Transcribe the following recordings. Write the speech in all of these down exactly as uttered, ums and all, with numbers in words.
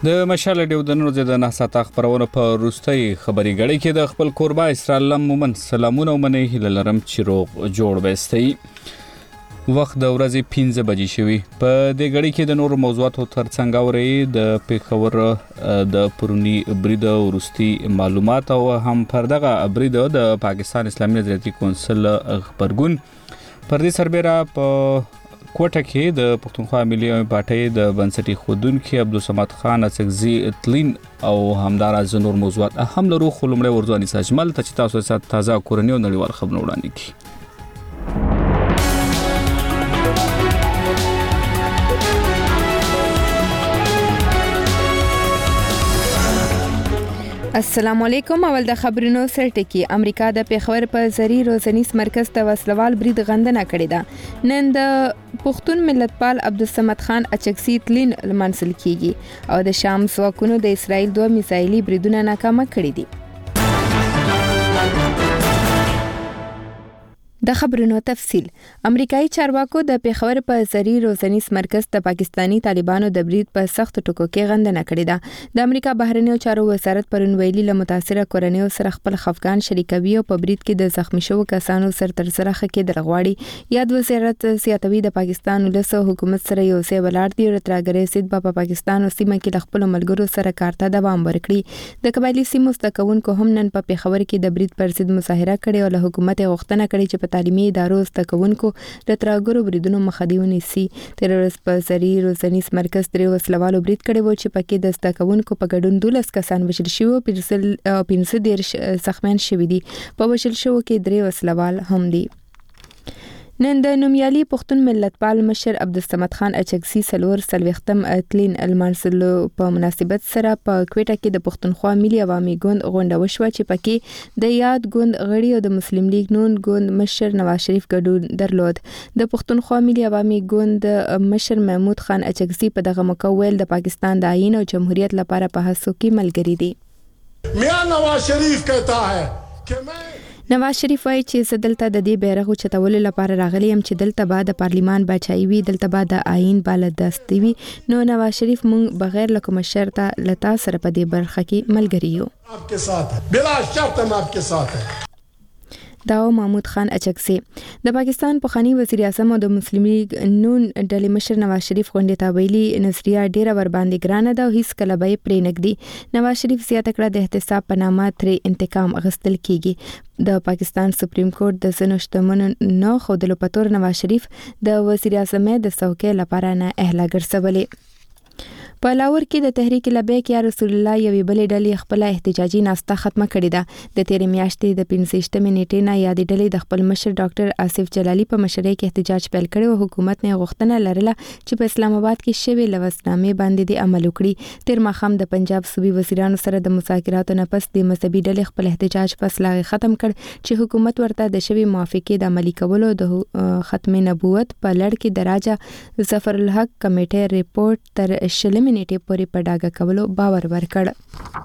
د مشال ډیو د نور د نه ساته خبرونه په روستۍ خبري غړي کې د خپل قربا اسرائیل مومن سلامونه ومنه هله لرم چې روغ جوړ وستي وخت د ورځې پنځه بجې شوي په دې غړي کې د نور موضوعاتو ترڅنګ اوري د پیښور د پرونی برید ورستي معلومات او هم پردغه برید د پاکستان اسلامي نظریاتي کونسل خبرګون پر دې سربېره په کوټه کې د پښتونخوا ملي پارټي د بنسټي خودونکو عبدالصمد خان اڅکزي تلین او همدارا زنور موضوعات اهم لرو خلمړې ورځواني ساجمل ته چې تاسو سره تازه کورنیو نړیوال خبرونه وړاندې کړي. السلام علیکم. اول د خبرونو سرټکی. امریکا د پیښور په زری روزنیس مرکز ته وسلوال برید غندنه کړې ده. نن د پښتون ملتپال عبدالصمد خان اڅکزي تلین منسل کیږي او د شام ځواکونو د اسرائیل دوه میزایلي بریدونه ناکامه کړي دي. د خبرونو تفصیل. امریکایي چارواکو د پیښور په زری روزنیس مرکز ته پاکستانی طالبانو د برید په سخت ټکو کې غندنه کړې ده. د امریکا بهرنیو چارو وزارت پرون ویلي له متاثره کورنیو سره خپل خفقان شریکوي او په برید کې د زخمی شوو کسانو سر تر سره خکې درغواړي. یاد وزارت سیاتوي د پاکستان ولسو حکومت سره یو ځای ولاړ دي او ترګرې سید په پاکستان او سیمه کې د خپل ملګرو سره کارته دوام ورکړي. د قبایلی سیمو ستکونکو هم نن په پیښور کې د برید پر ضد مظاهره کړې او له حکومت غوښتنه کړې چې په تعلیمي ادارو ستکونکو د ترګرو بریدونو مخه ونیسي. تر ورځ په زری روزنیس مرکز درې وسلوالو برید کړی و چې پکې د ستکونکو په ګډون دولس کسان وژل شوي او پنځه دیرش زخمیان شوي دي. په وژل شوو کې درې وسلوال هم دي. نن د نومیالي پښتون ملتپال مشر عبدالصمد خان اڅکزي سلور سلوختم اتلین المنسلو په مناسبت سره په کوټه کې د پښتونخوا ملي عوامي ګوند غونډه وشوه چې پکې د یاد ګوند غړي او د مسلم لیگ نون ګوند مشر نواز شریف ګډون درلود. د پښتونخوا ملي عوامي ګوند مشر محمود خان اڅکزي په دغه مکوول د پاکستان د آئین او جمهوریت لپاره په هڅو کې ملګری دي. میاں نواز شریف کہتا ہے کہ میں نواز شریف وايي چې زه دلته د دې بیرغ چتولو لپاره راغلی يم چې دلته به د پارلیمان بچای وي، دلته به د آئین بالادستي وي. نو نواز شریف مونږ بغیر له کوم شرطه لتا سره په دې برخه کې ملګری یو. آپ کے ساتھ ہے، بلا شرط ہم آپ کے ساتھ ہیں. داو محمود خان اڅکزي د پاکستان پخوانی وزیر اعظم او د مسلم لیگ نون ډلې مشر نواز شریف غونډې ته ویلي نظریه ډیره ور باندې ګرانه ده او هیڅ کله به پرې نګدي. نواز شریف زیاته کړه د احتساب په نامه ترې انتقام اخیستل کیږي. د پاکستان سپریم کورټ د زنو شتمنو نو خودلو پتور نواز شریف د وزیر اعظم د څوکۍ لپاره نه اهلا ګرځولې. په لاور کې د تحریک لبیک یا رسول الله یوې بلې ډلې خپل احتجاجي ناسته ختمه کړې ده. د تیرې میاشتې د پنځه نیټې نه یادې ډلې د خپل مشر ډاکټر آصف جلالي په مشرۍ کې احتجاج پیل کړی او حکومت نه غوښتنه لرله چې په اسلام آباد کې شوی لوثنامې باندې د عمل وکړي. تیر ماښام د پنجاب صوبي وزیرانو سره د مذاکراتو نه پس د مذهبي ډلې خپل احتجاج په اصلاح ختم کړ چې حکومت ورته د شوی موافقې د عملي کولو د ختم نبوت په لړ کې د راجا ظفر الحق کمیټې ریپورت تر شلمې نیټې پورې په ډاګه کولو باور ورکړ.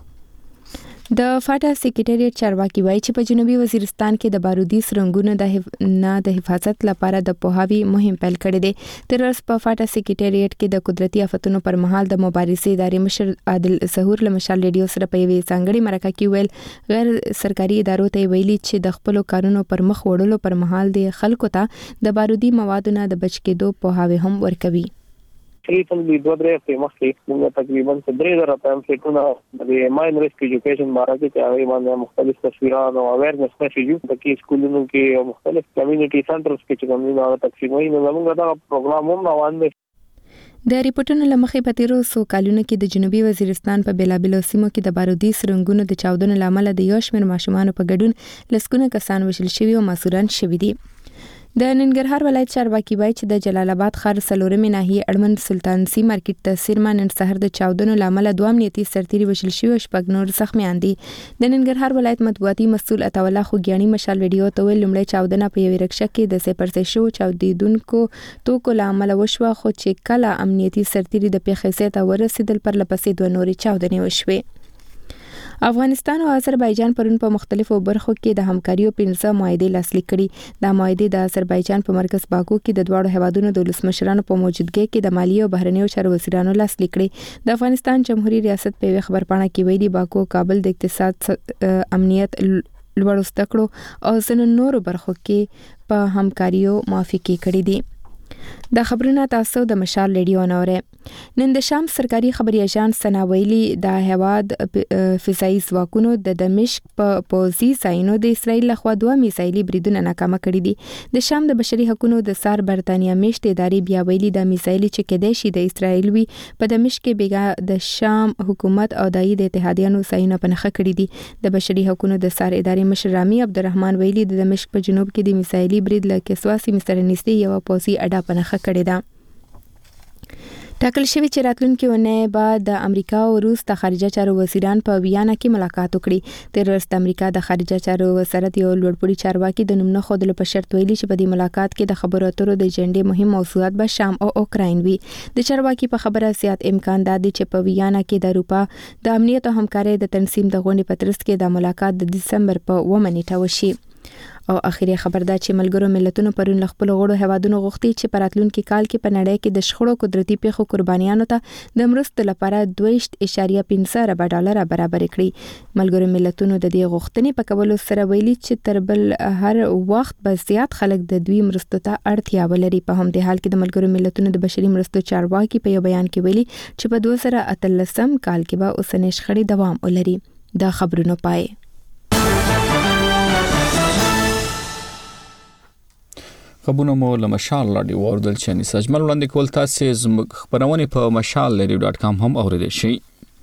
د فاټا سکریټریټ چارواکي وایي چې په جنوبي وزیرستان کې د بارودي سرنګونو د حف... نه د حفاظت لپاره د پوهاوي مهم پیل کړی دی. تر اوسه په فاټا سکریټریټ کې د قدرتي آفتونو پر مهال د مبارزې ادارې مشر عادل ظهور له مشال ریډیو سره په یوې ځانګړي مرکه کې ویل غیر سرکاري ادارو ته ویلي چې د خپل کارونو پر مخ وړلو پر مهال د خلکو ته د بارودي موادو نه د بچ کېدو پوهاوي هم ورکوي. تقریبا د دوه درې په مخ کې موږ تقریبا درې زره پامفلیټونه د ماین ریسک ایجوکیشن باره کې چې هغه باندې مختلف تصویران او اویرنس میسیجو د کې سکولونو کې او مختلف کمیونټي سنټرز کې چې کومې نو تقسیموي نو موږ دا پروګرام هم روان دي. د ریپورتونو لمخې په تیرو څو کلونو کې د جنوبي وزیرستان په بیلابیلو سیمو کې د بارودي سرنګونو د چاودنو لامل د یو شمېر ماشومان په ګډون لسګونه کسان وژل شوي او مسوران شوي دي. د ننګرهار ولایت چارواکي وایي چې د جلال آباد ښار څلورمې ناحیې اړوند سلطانسي مارکیټ ته څیرمه نن سهار د چاودنو له امله دوه امنیتي سرتیري وژل شوي او شپږ نور زخمیان دي. د ننګرهار ولایت مطبوعاتي مسؤل عطاالله خوږیاڼي مشال ویډیو ته ویل لومړی چاودنه په یوې رکشه کې د سپر ځای شوو چاودېدونکو توکو له امله وشوه خو چې کله امنیتي سرتیري د پیښې ځای ته ورسېدل پرله پسې دوه نورې چاودنې وشوې. افغانستان او آذربایجان پرون په مختلفو برخو کې د همکاریو پنځه معاهدې لاسلیک کړي. دا معاهدې د آذربایجان په مرکز باکو کې د دواړو هیوادونو د ولسمشرانو په موجودګۍ کې د مالیې او بهرنیو چارو وزیرانو لاسلیک کړي. د افغانستان جمهوریت ریاست په یو خبرپاڼه کې ویلي باکو کابل د اقتصاد، امنیت، لوړو زده کړو او ځینو نورو برخو کې په همکاریو موافقې کړې دي. دا خبرونه تاسو د مشال ریډیو نوره. نن د شام سرکاري خبري اژانس سنا ویلي د هواد فضایي ځواکونو د دمشق په پوزي ځایونو د اسرایل لخوا دوه میزایلي بریدونه ناکامه کړي دي. د شام د بشري حقوقو د سار برتانیا میشت ادارې بیا ویلي د میزایلي چې کېدای شي د اسرایل وي په دمشق کې بیګا د شام حکومت او د اتحادیانو ځایونه پنهخه کړي دي. د بشري حقوقو د سار ادارې مشر رامي عبدالرحمن ویلي د دمشق په جنوب کې د میزایلي برید له کسواسي مستر نږدې یو پوزي اډه پنهخه کړې ده. ټاکل شوی چې راتلونکي ونه بعد د امریکا او روس د خارجه چارو وزیران په ویانا کې ملاقات وکړي. تر ورځ د امریکا د خارجه چارو وزارت یو لوړپوړي چارواکي د نوم نه ښودلو په شرط ویلي چې په دې ملاقات کې د خبرو اترو د ایجنډې مهم موضوعات به شام او اوکراین وي. د چارواکي په خبره زیات امکان دی چې په ویانا کې د اروپا د امنیت او همکارۍ د تنظیم د غونډې په ترڅ کې د ملاقات د دسمبر په اوومه نیټه وشي. او اخیری خبر دا چې ملګرو ملتونو پرون خپل غړو هوادونو غوښتي چې په راتلونکي کال کې په نړۍ کې د شخړو قدرتي پیښو قربانیانو ته د مرستو لپاره دوه اعشاریه پنځه ارب ډالر برابر کړي. ملګرو ملتونو د دې غوښتنې په کولو سره ویلي چې تر بل هر وخت به زیات خلک د دوی مرستو ته اړتیا ولري. په همدې حال کې د ملګرو ملتونو د بشري مرستو چارواکي په یو بیان کې ویلي چې په دوه زره اتلسم کال کې به اوسنۍ شخړې دوام ولري. دا خبرونه پای خبرونه مو له مشال رادیو اوردل چې نسجمل وړاندې کول تاسو زموږ خبرونه په مشال رادیو ډاټ کام هم اوریدئ شئ.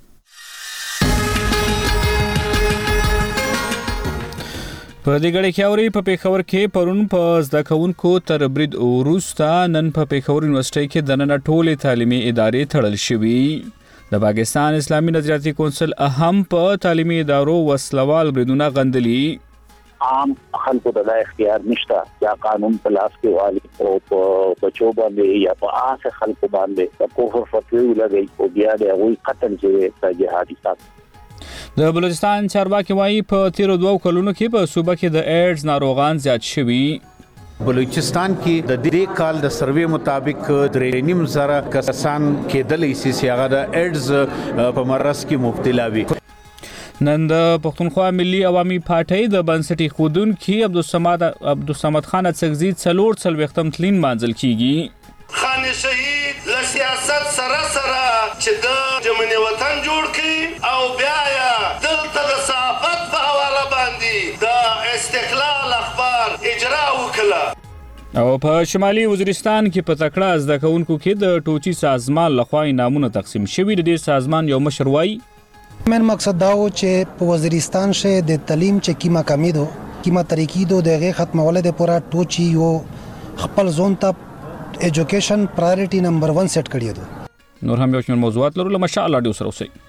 په دې غړي کې اوري په پیښور کې پرون په زده کوونکو تر برید وروسته نن په پیښور یونیورسيټي کې د نن ټولې تعلیمي ادارې تړل شوې. د پاکستان اسلامي نظریاتي کونسل اهم په تعلیمي ادارو وسلوال بریدونه غندلي. عام خلکو ته د اختیار نشته یا قانون په لاس کې والی او په بچو باندې یا په آسه خلکو باندې د کوفر فتوی ولګي او بیا د هغوی قتل چې د جهادي سات. د بلوچستان چارواکي وایي په تیرو دوو کلونو کې په صوبه کې د ایډز ناروغان زیات شوي. بلوچستان کې د دې کال د سروې مطابق درې نیم زره کسان کېدلې چې هغه د ایډز په مرض کې مبتلا وي. نن د پښتونخوا ملي عوامي پارټۍ د بنسټي خودونکو عبدالصمد عبدالصمد خان اڅکزي څلور څلوېښتم تلین مانځل کیږي. خان شهید له سیاست سره سره چې د جمهوریت وطن جوړ کړي او بیا یې دلته د صحافت په حواله باندې د استقلال اخبار اجرا وکړه. او په شمالي وزیرستان کې په تکړه زده کوونکو کې د ټوچي سازمان لخوا انعامونه تقسیم شوي. د دې سازمان یو مشر وایي مین مقصد دا و چې په وزیرستان شه د تعلیم چې کیما کمی دو کیما طریقې دو دغه ختموله د پورا ټوچي یو خپل زون ته ایجوکیشن پرایورټي نمبر ون سیټ کړی دو. نور هم یو شمېر موضوعات لرو له مشال رادیو سره اوسئ.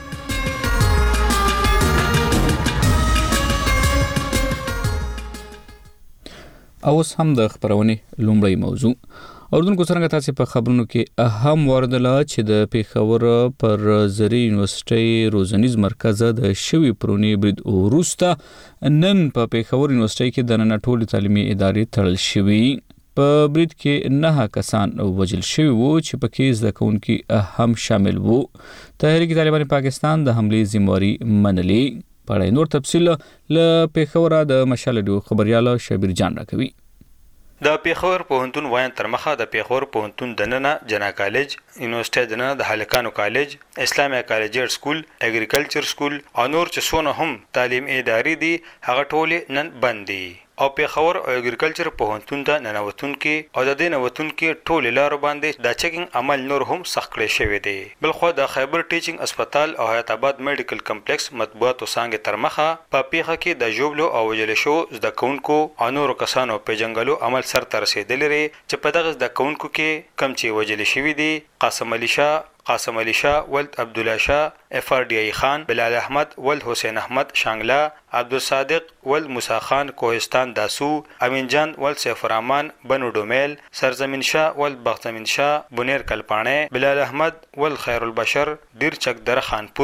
اوس هم د خبرونې لومړی موضوع اردوونکو څنګه تاسو په خبرونو کې اهم وردله چې د پیښور پر زری یونیورسيټي روزنیز مرکز د شوی پرونی برید وروسته نن په پیښور یونیورسيټي کې د نن ټولې تعلیمي ادارې تړل شوې. په برید کې نه کسان وژل شوي وو چې پکې زده کوونکي هم شامل وو. تحریک طالبان پاکستان د حملې ذمہواری منلې. په نور تفصیل له پیښور د مشال رادیو خبريال شبیر جان راکوي. د پیښور پوهنتون وایي تر مخه د پیښور پوهنتون دننه جنا کالج، یونیورسيټي دننه د هلکانو کالج، اسلامي کالجر سکول، اګریکلچر سکول او نور چې څونه هم تعلیم ادارې دي هغه ټول نن بند دي. او پیښور او اګریکلچر پوهنتون ته ننوتون کې او د دې نوتون کې ټول لارو باندې د چیکینګ عمل نور هم سخت کړی شوی دی. بلخو د خیبر ټیچینګ هسپتال او حیات آباد میډیکل کمپلیکس مطبوعاتو څنګه تر مخه په پیښه کې د جوبلو او وجل شو زده کوونکو او نور کسانو په جنگلو عمل سر ته رسیدلی لري چې په دغه زده کوونکو کې کم چې وجل شوی دي قاسم علي شاه، قاسم علي شاه ولد عبد الله شاه، اف ار ڈی ای خان، بلال احمد ولد حسین احمد شانگلا، عبدالصادق ولد موسی خان کوهستان داسو، امین جان ولد سیف الرحمن بنو ډومیل، سرزمین شاه ولد بختمین شاه بنیر کلپانه، بلال احمد ولد خیر البشر ډیر چک در خانپور،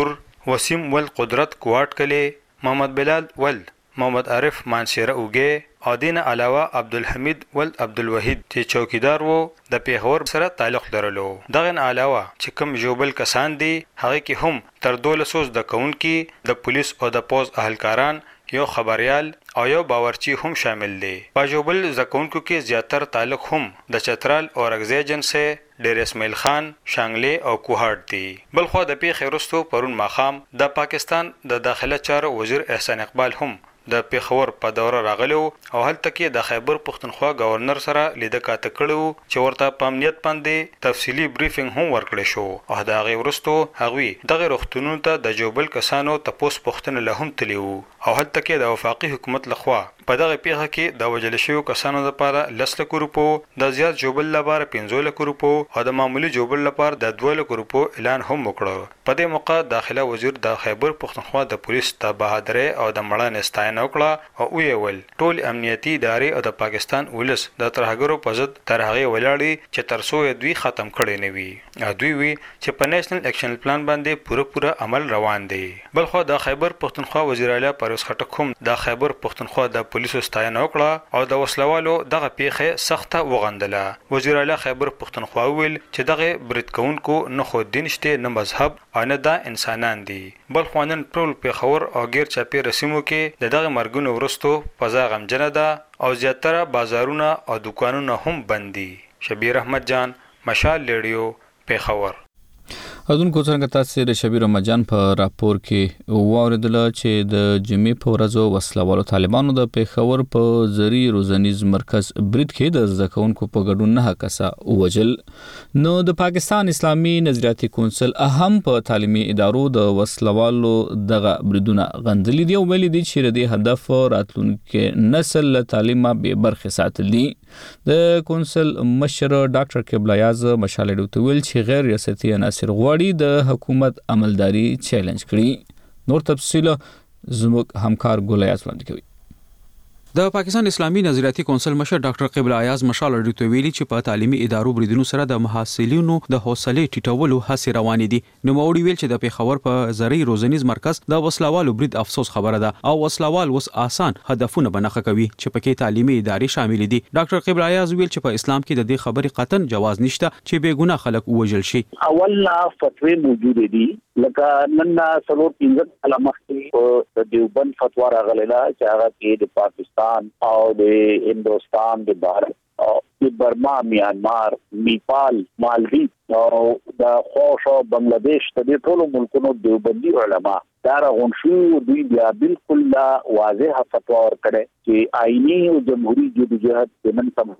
وسیم ول قدرت کوارټ کلی، محمد بلال ول محمد عارف مانسیره اوګه او دین علاوه عبدالحمید ول عبدالوحید چې چوکیدار وو د پیښور سره تعلق لرلو. دغه علاوه چې کوم جوبل کسان دي هغه کې هم تر دولس د کونکي د پولیس او د پوز اهلکاران، یو خبريال او یو باورچی هم شامل دي. په جوبل زکونکو کې زیاتر تعلق هم د چترال او رغزی جنسه ډیر اسماعیل خان، شانګلې او کوهاټ دي. بلخو د پیښې وروسته پرون ماخام د پاکستان د داخله چارو وزیر احسان اقبال هم د پیښور په دوره راغلو او هلته کې د خیبر پښتونخوا گورنر سره لیده کاته کړو چې ورته په امنیت باندې تفصیلی بریفینګ هم ورکړی شو. او د هغې وروسته هغوی دغه روغتونونو ته د جوبل کسانو تپوس پوښتنه له هم تلي وو او هلته کې د وفاقي حکومت لخوا په دغه پیښه کې د وژل شویو کسانو لپاره لس لکو روپو، د زیات جوبل لپاره پنځه لکو روپو او د معمولی جوبل لپاره د دوه لکو روپو اعلان هم وکړ. په دې موقع داخله وزیر د خیبر پښتونخوا د پولیس د بهادرۍ او د مړانې ستاینه وکړه او ویل ټول امنیتي ادارې او د پاکستان ولس د ترهګرو په ضد تر هغې ولاړې چې تر څو یې دوی ختم کړی نه وي. دوی وی چې په نېشنل اکشن پلان باندې پوره پوره عمل روان دی. بلخو د خیبر پښتونخوا وزیر اعلی پرویز خټک هم د خیبر پښتونخوا د پولیسو ستاینه وکړه او د وسلوالو دغه پیښه سخته وغندله. وزیر اعلی خیبر پښتونخوا ویل چې دغه برید کوونکو نه خو دین شته نه مذهب او نه دا انسانان دي. بلخو نن ټول پیښور او غیر چاپیره سیمو کې د دغه مرګونو وروسته فضا غمجنه ده او زیاتره بازارونه او دکانونه هم بند دي. شبیر احمد جان، مشال ریډیو، پیښور. اذن کو څنګه تاسو د شبیر احمد جان په راپور کې واوریدل چې د جمعې په ورځو وسلوالو طالبانو د پیښور په زری روزنیز مرکز برید کې د زکونکو په ګډون نه کسا وجل. نو د پاکستان اسلامي نظریاتي کونسل اهم په تعلیمي ادارو د وسلوالو دغه بریدونه غندلې دی او ویلي دي چې د هدف راتلونکي نسل له تعلیمه به برخه ساتل دي. د کونسل مشر ډاکټر قبله یاز مشال ډوت ویل چې غیر ریاستي عناصر غواړي د حکومت عملداري چیلنج کړي. نور تفصیل زموږ همکار ګولیاز وړاندې کوي. د پاکستان اسلامي نظریاتي کونسل مشر ډاکټر قبله ایاز مشال ډیټو ویلي چې په تعلیمي ادارو بریدونو سره د محصلینو د حوصله ټیټولو هڅې روانې دي. نو موري ویل چې د پیښور په زری روزنیز مرکز د وسلوالو برید افسوس خبره ده او وسلوال وس آسان هدفونه بنخه کوي چې پکې تعلیمي ادارې شامل دي. ډاکټر قبله ایاز ویل چې په اسلام کې د دې خبرې قطن جواز نشته چې بے ګناه خلک وژل شي. اول فتوی موجود دي لکه نن سلور پنځه کاله مخکې د دیوبند فتوا راغله چې هغه کې د پاکستان او د هندوستان د بھارت او د برما، میانمار، نیپال، مالدیو او د خوش او بنگلاديش د ټولو ملکونو دیوبندي علما دا راغون شو. دوی بیا بالکل واضح فتوا ورکړه چې آئینی او جمهوریت جدوجہد د نن سم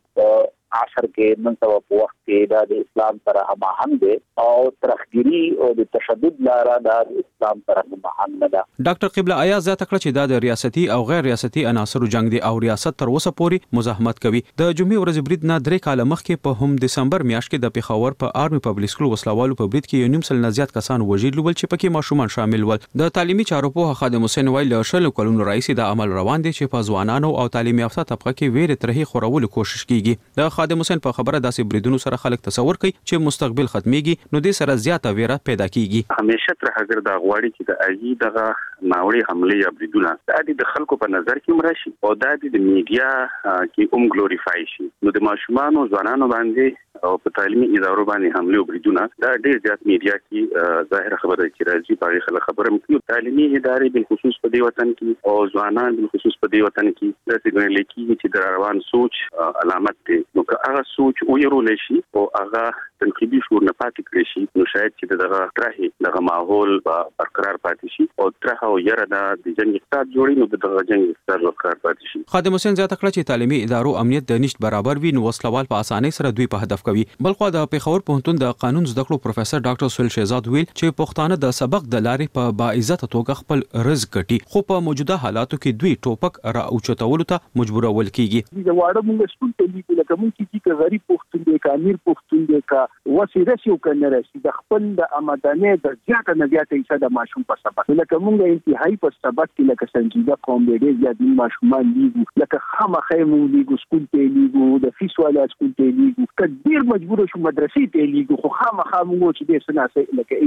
عصر کې نن سبا په وخت کې د اسلام سره هماهنګ دي او ترخګری او د تشدد لاره د اسلام سره هماهنګ نه ده. ډاکټر قبله ایاز ځکه کړ چې د ریاستي او غیر ریاستي عناصرو جنگ دي او ریاست تر اوسه پورې مزاحمت کوي. د جمعې ورځ برید نه درې کاله مخکې په هم دسمبر میاشت کې د پیښور په آرمي پبلک سکول وسلوالو په برید کې یو نیم سل نه زیات کسان وژل ول چې پکې ماشومان شامل ول. د تعلیمي چارو په خادم حسین ویل شل کلونو رئیس د عمل روان دي چې په ځوانانو او تعلیمي یافته طبقه کې ویره ترهي خورولو کوشش کیږي. د خادم حسین په خبره داسې بریدونو سره خلک تصور کوي چې مستقبل ختميږي نو د سره زیاته ویره پیدا کیږي. همیشه تر هغه د غواړي چې د اجي دغه ناوړي حمله یا بریدونه د خلکو په نظر کې مرشي او د میډیا کې هم ګلوریفای شي. نو د ماشومان او ځوانانو باندې او په تعلیمي ادارو باندې حمله او بریدونه دا ډېر زیات میډیا کې ظاهر خبره چې راځي په خلک خبره مکو. تعلیمي ادارې په خصوص په دې وطن کې او ځوانان په خصوص په دې وطن کې د څنګه لیکي چې د روان سوچ علامت دي. نو که هغه سوچ ويرول شي او هغه تنقیدي شور نه پاتې کړی شي نو شاید چې دغه ترهي دغه ماحول برقرار پاتې شي او ترهه او یره د جنگ اقتصاد جوړي نو دغه جنگ اقتصاد برقرار پاتې شي. خادم حسین زیاته کړ چې تعلیمي ادارو امنیت د نشټ برابر وي نو وسلوال په اسانۍ سره دوی په هدف کوي. بلخو د پیښور پوهنتون د قانون زده کړو پروفیسور ډاکټر سهیل شهزاد ویل چې پښتانه د سبق د لارې په باعزت توګه خپل رزق ګټي خو په موجوده حالاتو کې دوی ټوپک را اوچتولو ته مجبورول کیږي. د واړه موږ سکول ته لیکو لکه موږ چې غریب پښتون دی کا امیر پښتون دی کا وسیله شو کنه راشي د خپل د آمدنې د زیاته نه زیاته حصہ د ماشوم په سبق لکه موږ انتهایی په سبق کې لکه سنجیده قوم دی زیات ماشومان لیګو لکه خامخې موږ لیګو سکول ته لیګو د فیس والا سکول ته لیګو کډیر مجبور شو مدرسې ته لیګو خو خامخې موږ چې د سناسه لکه علم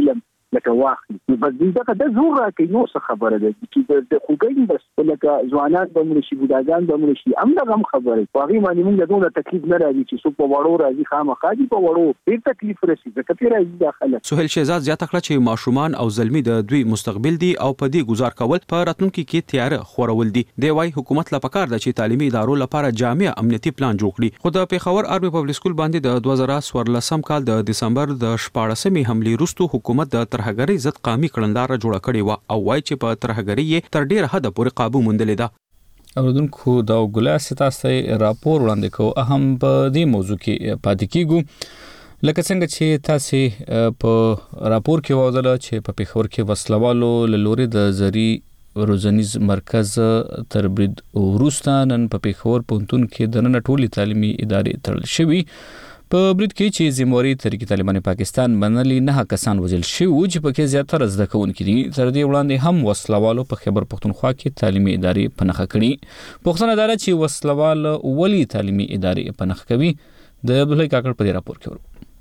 لکه واخلي نو بس دغه د زور راکې نو څه خبره ده چې د خوګین بس لکه ځوانان به مړ شي بوډاګان به مړ شي همدا هم خبره واغې باندې موږ دغه تکلیف نه راځي چې څو په وړو راځي خامخا دي په وړو ډېر تکلیف رسي ځکه چې راځي داخله. سهیل شهزاد زیاته کړه چې ماشومان او زلمی د دوی مستقبل دي او په دې گزار کول په راتلونکي کې تیار خورول دي. دی وايي حکومت لا پکار ده چې تعلیمي ادارو لپاره جامع امنیتي پلان جوړ کړي. خو د پیښور آرمي پبلک سکول باندې د دوه زره څوارلسم کال د دسمبر د شپاړسمې حملې وروسته حکومت د ترهګرۍ ضد قامي کړنلاره جوړه کړې و او وايي چې په ترهګرۍ یې تر ډیره حده پورې قابو موندلې ده. اوردونکو دا ګلیا ستاسو راپور وړاندې کوو اهم په دې موضوع کې پاتې کیږو لکه څنګه چې تاسو په راپور کې وځل چې په پیښور کې وسلوالو لوري د زری روزنیز مرکز تربرید وروسته نن په پیښور پونتون کې د نن ټولي تعلیمي ادارې تړل شوی. په برید کې چې زموري طریقې طالبان پاکستان منلي نه کسان وژل شوي چې پکې زیاتره زده کوونکي دي. تر دې وړاندې هم وسلوالو په خیبر پختونخوا کې تعلیمي ادارې په نښه کړي. پوښتنه دا ده چې وسلوال ولې تعلیمي ادارې په نښه کوي. د عبدالله کاکړ په دې راپور کې ورو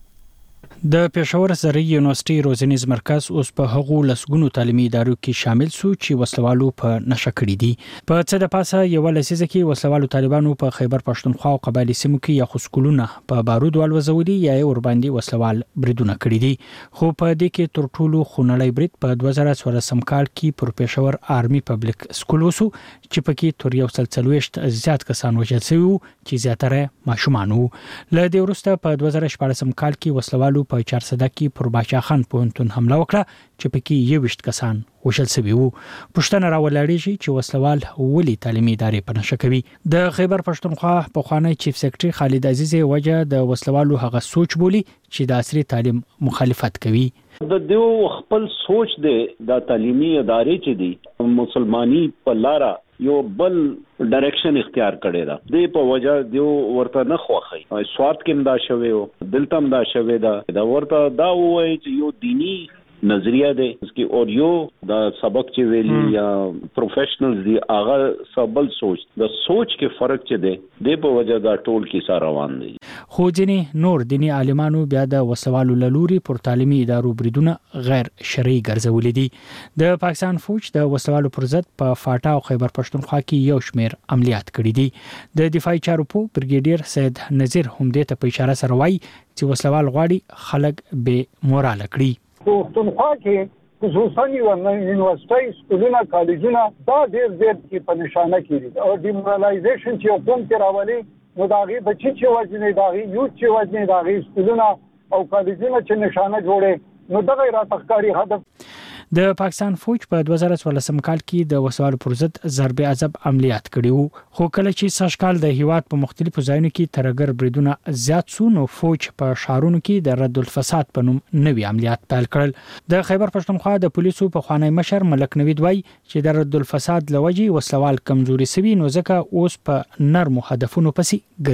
د پېښور زرعي یونیورسيټي روزنیز مرکز اوس په هغو لسګونو تعلیمي ادارو کې شامل سو چې وسلوالو په نشه کړی دي. په څه د پاسه یو لسیزه کې وسلوالو طالبانو په خیبر پښتونخوا او قبایلی سیمو کې یا خسکولونه په بارود والوزولي یا ور باندې وسلوال بریدونه کړی دي. خو په دې کې تر ټولو خونړی برید په دوه زره څوارلسم کال کې پر پېښور آرمي پبلک سکول وسو چې پکې تر یو سل څلوېښت زیات کسان وژل شوي چې زیاتره ماشومان وو. له دې وروسته په دوه زره شپاړسم کال کې وسلوالو په چارسده کې پر باچا خان پوهنتون حمله وکړه چې پکې یوویشت کسان وژل شوي وو. پوښتنه راولاړېږي چې وسلوال ولې تعلیمي ادارې په نښه کوي. د خیبر پښتونخوا پخوانی چیف سیکرټري خالد عزیز وجه د وسلوالو هغه سوچ بولی چې د عصري تعلیم مخالفت کوي. د دیو خپل سوچ دی د تعلیمي ادارې چې دي مسلمانی په لاره یو بل ډایرکشن اختیار کړی دا د په وجه دیو ورته نه خوخی سوارت کې دا شوی او دلتم دا شوی دا دا ورته دا وایي چې یو دینی نظریه ده اسکی اور یو دا سبق چې ویلی یا پروفیشنلز دی هغه سبل سوچ د سوچ کې فرق چې ده د په وجه دا ټول کې سره روان دي. خو ځینې نور دینی عالمانو بیا د وسوالو لوري پر تعلیمي ادارو بریدونه غیر شرعي ګرځولې دي. د پاکستان فوج د وسوالو پر ضد په فاټا او خیبر پښتونخوا کې یو شمیر عملیات کړي دي. د دفاعي چارو په برګیډیر سید نذیر هم دې ته په اشاره سره وایي چې وسوال غواړي خلک به موراله کړي. پښتونخوا کې خصوصا یونیورسيټي سکولونه کالجونه دا ډېر ډېر کې په نشانه کړي او ډیمورالایزیشن چې حکومت کې راولي نو دا غي بچي چې وځنه دا غي یو چې وځنه دا غي سکولونه او کالجونه چې نشانه جوړي نو دا غیر تخکاری هدف. د پاکستان فوج په دوه زره څوارلسم کال کې د وسوالو پر ضد ضرب عذاب عملیات کړي وو. خو کله چې سږ کال د هیواد په مختلفو ځایونو کې ترګر بریدونه زیات سو نو فوج په شهرونو کې د رد الفساد په نوم نوي عملیات پیل کړل. د خیبر پښتونخوا د پولیسو په خوانی مشر ملک نوید وای چې د رد الفساد لوجي وسوال کمزوري سوي نو ځکه اوس په نرمو هدفونو پسې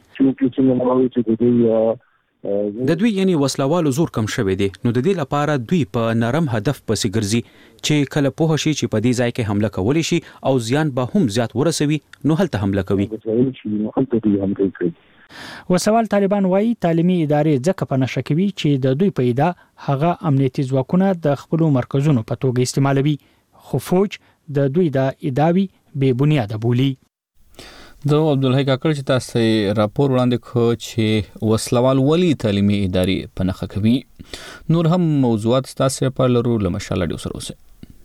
ګرځي. د دوی یعنی وسلوالو زور کم شوی دی نو د دې لپاره دوی په نرم هدف پسې ګرځي چې کله په شي چې په دې ځای کې حمله کولی شي او زیان به هم زیات ورسوي نو هلته حمله کوي. وسوال طالبان وایي تعلیمي ادارې ځکه په نشه کوي چې د دوی په ادا هغه امنیتي ځواکونه د خپل مرکزونو په توګه استعمالوي. خو فوج د دوی د ادعاوی بے بنیاد بولی. د عبدالله کاکړ چې تاسو راپور وړاندې کړ چې وسلوال ولی تعلیمي ادارې په نښه کوي. نور هم موضوعات تاسو په لرو لمشاله ډیو سره اوسه.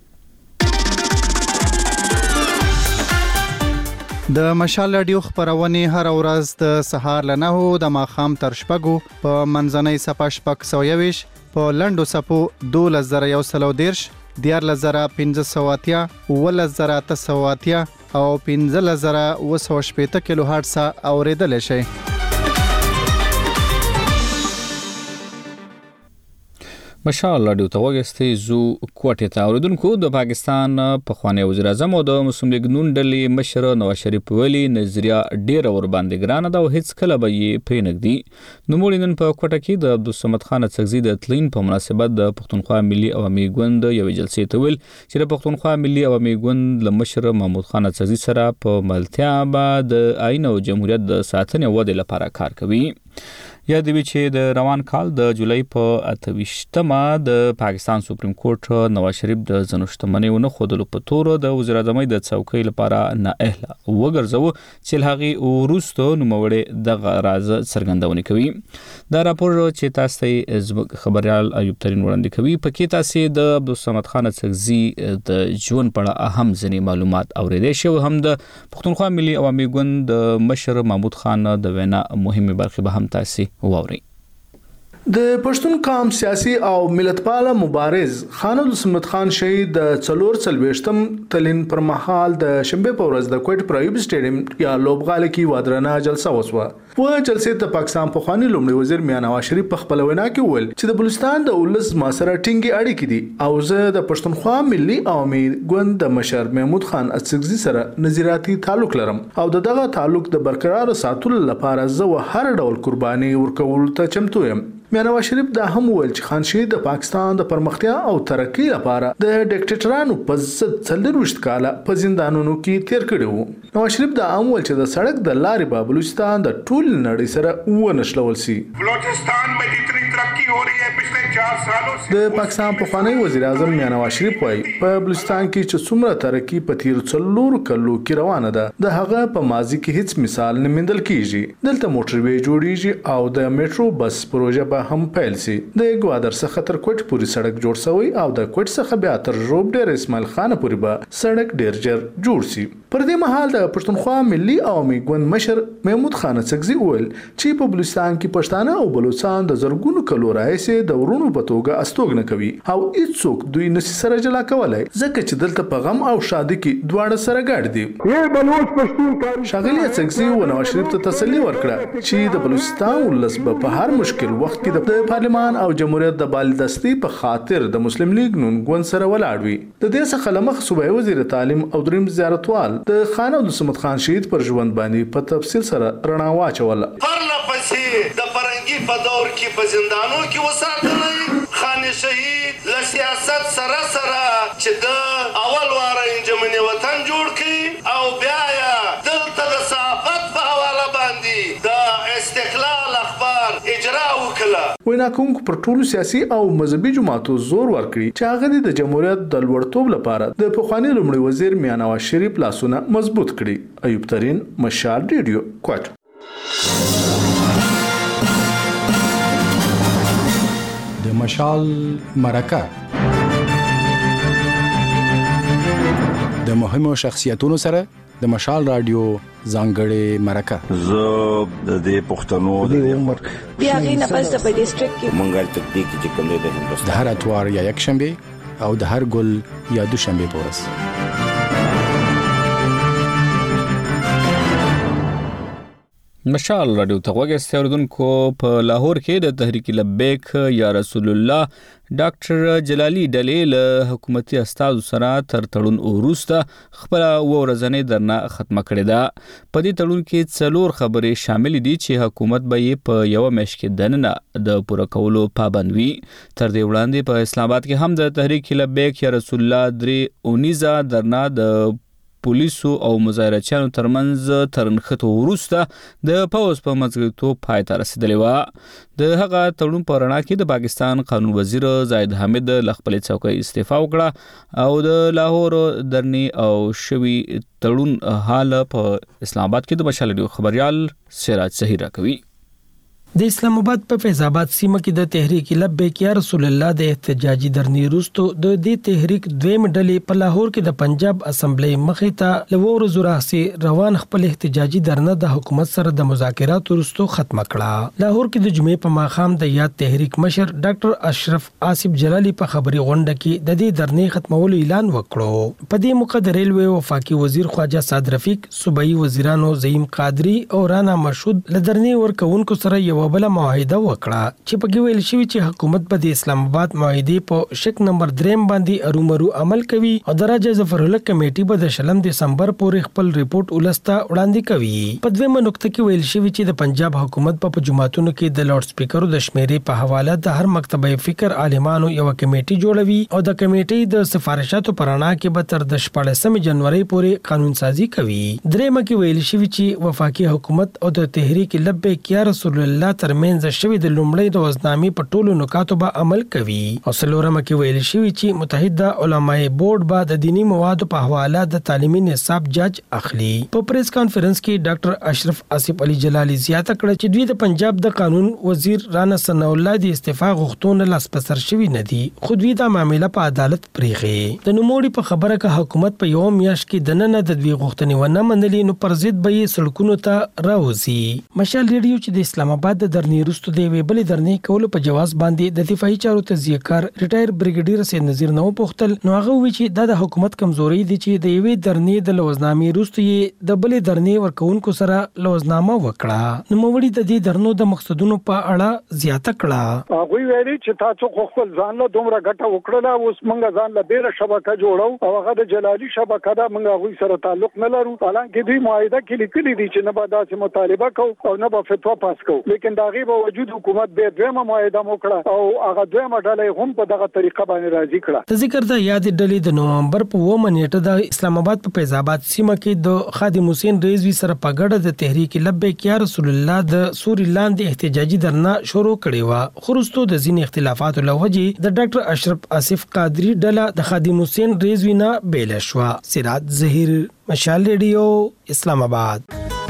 د مشال رادیو خبرونه هر ورځ د سهار له نهو د ماخام تر شپږو په منځنۍ صفه شپږ سوه یویش په لنډو صفو دولس زره یو سل او دیرش دیارلس زره پنځه سوه اتیا اوولس زره اته سوه اتیا او پنځلس زره اوه سوه شپېته کیلو هرټز اوریدلی شئ. مشال رادیو ته وګورئ زو کوټه ته اوریدونکو د پاکستان پخوانی وزیر اعظم او د مسلم لیگ نون ډلې مشر نواز شریف ویلي نظریه ډیره ور باندې ګرانه ده او هیڅ کله به یې پرېنږدي. نو موږ نن په کوټه کې د عبدالصمد خان اڅکزي د تلین په مناسبت د پښتونخوا ملي عوامي ګوند یوې جلسې ته ویل چې د پښتونخوا ملي عوامي ګوند له مشر محمود خان اڅکزي سره په ملتیا به د آئین او جمهوریت د ساتنې ودې لپاره کار کوي. یا د چې د روان کال د جولای په اتهویشتمه د پاکستان سپریم کورټ نواز شریف د زنوشتمنۍ ونه خودلو په تور د وزیر اعظم د څوکۍ لپاره نااهله وګرځو چې هغه ورستو نوموړي د راز څرګندونه کوي. دا راپور چې تاسو ته خبريال ایوب ترين وړاندې کوي په کې تاسو د عبدالصمد خان څکزي د ژوند په اړه اهم ځینې معلومات اوریدل شو. هم د پښتونخوا ملي عوامي ګوند د مشر محمود خان د وینا مهمه برخه به هم تاسو واورئ. د پښتون قام سیاسي او ملتپاله مبارز خان عبدالصمد خان شهید د څلور څلويشتم تلین پر مهال د شنبه په ورځ د کوټ پرایوب سټیډیم یا لوبغاله کې وادرانه جلسه وسوه. په جلسې ته پاکستان پخوانی لومړي وزیر میاں نواز شریف په خپل وینا کې وویل چې د بلوچستان د ولس معاصره ټینګي اړیکې دي او زه د پښتونخوا ملي عوامي ګوند د مشر محمود خان اڅکزي سره نظریاتي تعلق لرم او دغه تعلق د برقرار ساتلو لپاره زه هر ډول قرباني ورکول ته چمتو یم. میاں نواز شریف دا هم ویل چې خان شهید د پاکستان د پرمختیا او ترقۍ لپاره د ډیکټیټرانو په ضد څلورویشت کاله په زندانونو کې تیر کړی وو. نواز شریف دا هم ویل چې د سړک د لارې په بلوچستان د ټول نړۍ سره ونښلول شي. بلوچستان میں جتنی ترقی ہو رہی ہے پچھلے چار سالوں سے د پاکستان پخوانی وزیر اعظم میاں نواز شریف وايي په بلوچستان کې چې څومره ترقی په تیر څلور کلو کې روانه ده د هغه په ماضي کې هیڅ مثال نه موندل کیږي. دلته موټروي جوړیږي او د میټرو بس پروژه هم پیل سي. د ګوادر څخه تر کوټ پورې سړک جوړ شوی او د کوټ څخه بیا تر روب ډیر اسماعیل خان پورې به سړک ډیر ژر جوړ سي. پر دې مهال د پښتونخوا ملي عوامي ګوند مشر محمود خان اڅکزي وویل چې په بلوچستان کې پښتانه او بلوچستان د زرګونو کلو راهیسې د ورونو په توګه استوګنه کوي او هیڅوک دوی نشي سره جلا کولای ځکه چې دلته په غم او شادي کې دواړه سره ګډ دي. یہ بلوچ پښتون تاریخ شاغلی اڅکزي و نواز شریف ته تسلی ورکړه چې د بلوچستان ولس په هر مشکل وخت کې د پارلمان او جمهوریت د بالدستي په خاطر د مسلم لیگ نون ګوند سره ولاړ وي. د دې څخه لمخ صوبایي وزیر تعلیم او دریم زیارتوال د خان عبدالصمد خان شهید پر ژوند باندې په تفصیل سره رڼا واچوله. پرله پسې د فرنګي په دور کې په زندانو کې وساتلې خان شهید له سیاست سره سره چې د اول واره انجمن وطن جوړ کړي او بیا یې دلته د صحافت په حواله باندې د استقلال اخبار اجرا وکړه. وینا کوونکو پر ټولو سیاسي او مذهبي جماعتو زور ورکړي چې هغه د جمهوریت د لوړتوب لپاره د پخوانی لومړي وزیر میاں نواز شریف لاسونه مضبوط کړي. ایوب ترين مشال ریډیو کوټ. د مشال مرکه د مهمو شخصیتونو سره د مشال رادیو ځانګړې مرکه. زه د دې پښتنو د عمر بیا غي نه پس په ډیسټریکټ کې منګل تکتیک چې کوم د هندوستان د هر اتوار یا یک شنبه او د هر ګل یا دوشنبه په ورځ. مشال رادیو ته وګورئ اوردونکو په لاهور کې د تحریک لبیک یا رسول الله ډاکټر جلالی ډلې له حکومتي استازو سره تر تړون وروسته خپل ورځنۍ درنه ختمه کړې ده. په دې تړون کې څلور خبرې شامل دي چې حکومت به یې په یو میاشت کې دننه د پوره کولو پابند وي. تر دې وړاندې په اسلام آباد کې هم د تحریک لبیک یا رسول الله درې اونیزه درنه د پولیسو او مظاهرچیانو ترمنځ ترنخته وروسته د پوز په مزګرتوب پای ته رسیدلې وه. د هغه تړون په رڼا کې د پاکستان قانون وزیر زاهد حامد له خپلې څوکۍ استعفا وکړه او د لاهور درنی او شوی تړون حال په اسلام آباد کې د مشال ریډیو خبريال سراج سهیرا کوي. د اسلام آباد په فیض آباد سیمه کې د تحریک لبیک یا رسول الله د احتجاجي درنی وروسته د دې تحریک دویم ډلې په لاهور کې د پنجاب اسمبلی مخې ته لوور زراحسي روان خپل احتجاجي درنه د حکومت سره د مذاکراتو وروسته ختمه کړه. لاهور کې د جمعې په ماښام د یاد تحریک مشر ډاکټر اشرف آصف جلالی په خبري غونډه کې د دې درنې ختمولو اعلان وکړو. په دې موقع د ریلوی وفاقي وزیر خواجه صاد رفیق، صوبایي وزیرانو زعیم قادری او رانا مشهود له درنې ورکوونکو سره یو بل معاهده وکړه چې په کې ویل شوی چې حکومت به د اسلام آباد معاهده په شک نمبر دریم باندې ارومرو عمل کوي او د راجا ظفر الله کمیټې به د شلم دسمبر پورې خپل ریپورت ولسته وړاندې کوي. په دویمه نقطه کې ویل شوی چې د پنجاب حکومت په جماعتونو کې د لاوډ سپیکرو د شمیرې په حواله د هر مکتبه فکر عالمانو یو کمیټه جوړوي او د کمیټې د سفارشاتو پرانا کې به تر د شپږم جنوري پورې قانون سازي کوي. دریمه کې ویل شوی چې وفاقي حکومت او د تحریک لبیک یا رسول الله الله ترمنځ شوی د لومړی روزنامې په ټولو نکاتو به عمل کوي. او څلورمه کې ویل شوی چې متحده علماء بورډ به د دینی موادو په حواله د تعلیمي نصاب جج اخلي. په پریس کانفرنس کې ډاکټر اشرف آصف علي جلالي زیاته کړه چې دوی د پنجاب د قانون وزیر رانا ثناء الله د استعفا غوښتنه لاس پسر شوی نه دي، خو دوی دا معاملې په عدالت پریږي. د نوموړي په خبره کې حکومت په یو میاشت کې د نن د دوی غوښتنې ونه منلې نو پر ضد به یې سړکونو ته راوځي. مشال ریډیو چې د اسلام آباد د درنی رستو دی وی بلې درنی کولو په جواز باندې د دفاعي چارو تزیهکار ریټایر بریګیډیر سید نذیر نو پوښتل، نو هغه وی چې دا د حکومت کمزوري دي چې د یوې درنی د لوزنامې رستو یې د بلې درنی ورکوونکو سره لوزنامه وکړه. نو موړي د دې درنو د مقصدونو په اړه زیاته کړه. هغه ویلي چې تاسو خو خپل ځان له دومره ګټه وکړله، اوس موږ ځان له بیره شبکه جوړو او هغه د جلالي شبکه دا موږ هغه سره تعلق نه لرو. حالانکه دوی معاهده کې لیکلي دي چې نه به داسې مطالبه کوو او نه به فتوا پاس کوو، لیکن دا غي باوجود حکومت به دویمه معاهده وکړه او هغه دویمه ډله هم په دغه طریقه باندې راضي کړه. د ذکر د یاد ډلې د نومبر په اوومه نیټه د اسلام آباد په فیض آباد سیمه کې د خادم حسین رضوی سره په ګډه د تحریک لبیک یا رسول الله د سوري لاندې احتجاجي درنه شروع کړې و. خرستو د ځینې اختلافاتو له وجې د ډاکټر اشرف آصف قادری ډله د خادم حسین رضوی نه بیل شو. سراج ظهیر، مشال ریډیو، اسلام آباد.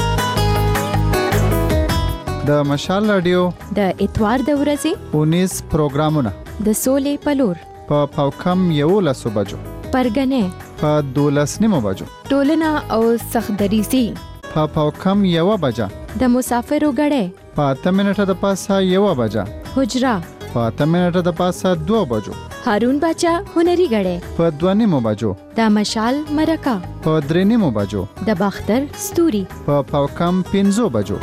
د مشال رادیو د اتوار د ورځې اونیس پروګرامونه د سولې پلور په پاوکم یو لسو بجو، پرګنې په دولس نیمو بجو، ټولنه او سخدریزي په پاوکم یو بجا، د مسافرو غړې په اته منټه د پاسه یو بجا، حجرا په اته منټه د پاسه دوه بجو، هارون باچا هنري غړې په دوه نیمو بجو، د مشال مرکه په درې نیمو بجو، د باختر ستوري په پاوکم پنځو بجو.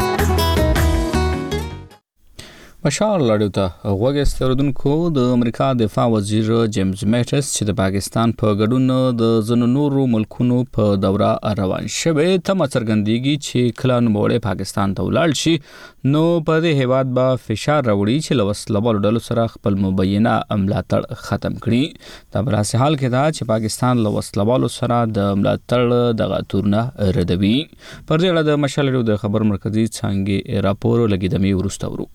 مشال لړیو ته غوږ استردونکو د امریکا دفاع وزیر جیمز میټس چې د پاکستان په ګډون د ځینو نورو ملکونو په دوره روان شوی تمه څرګندېږي چې کله نوموړی پاکستان ته ولاړ شي نو په دې هیواد به فشار راوړي چې له وسلوالو ډلو سره خپل مبینه ملاتړ ختم کړي. دا په داسې حال کې ده چې پاکستان له وسلوالو سره د ملاتړ دغه تورونه ردوي. پر دې اړه د مشال لړیو د خبر مرکزي څانګې راپور لګیدمې وروسته ورو.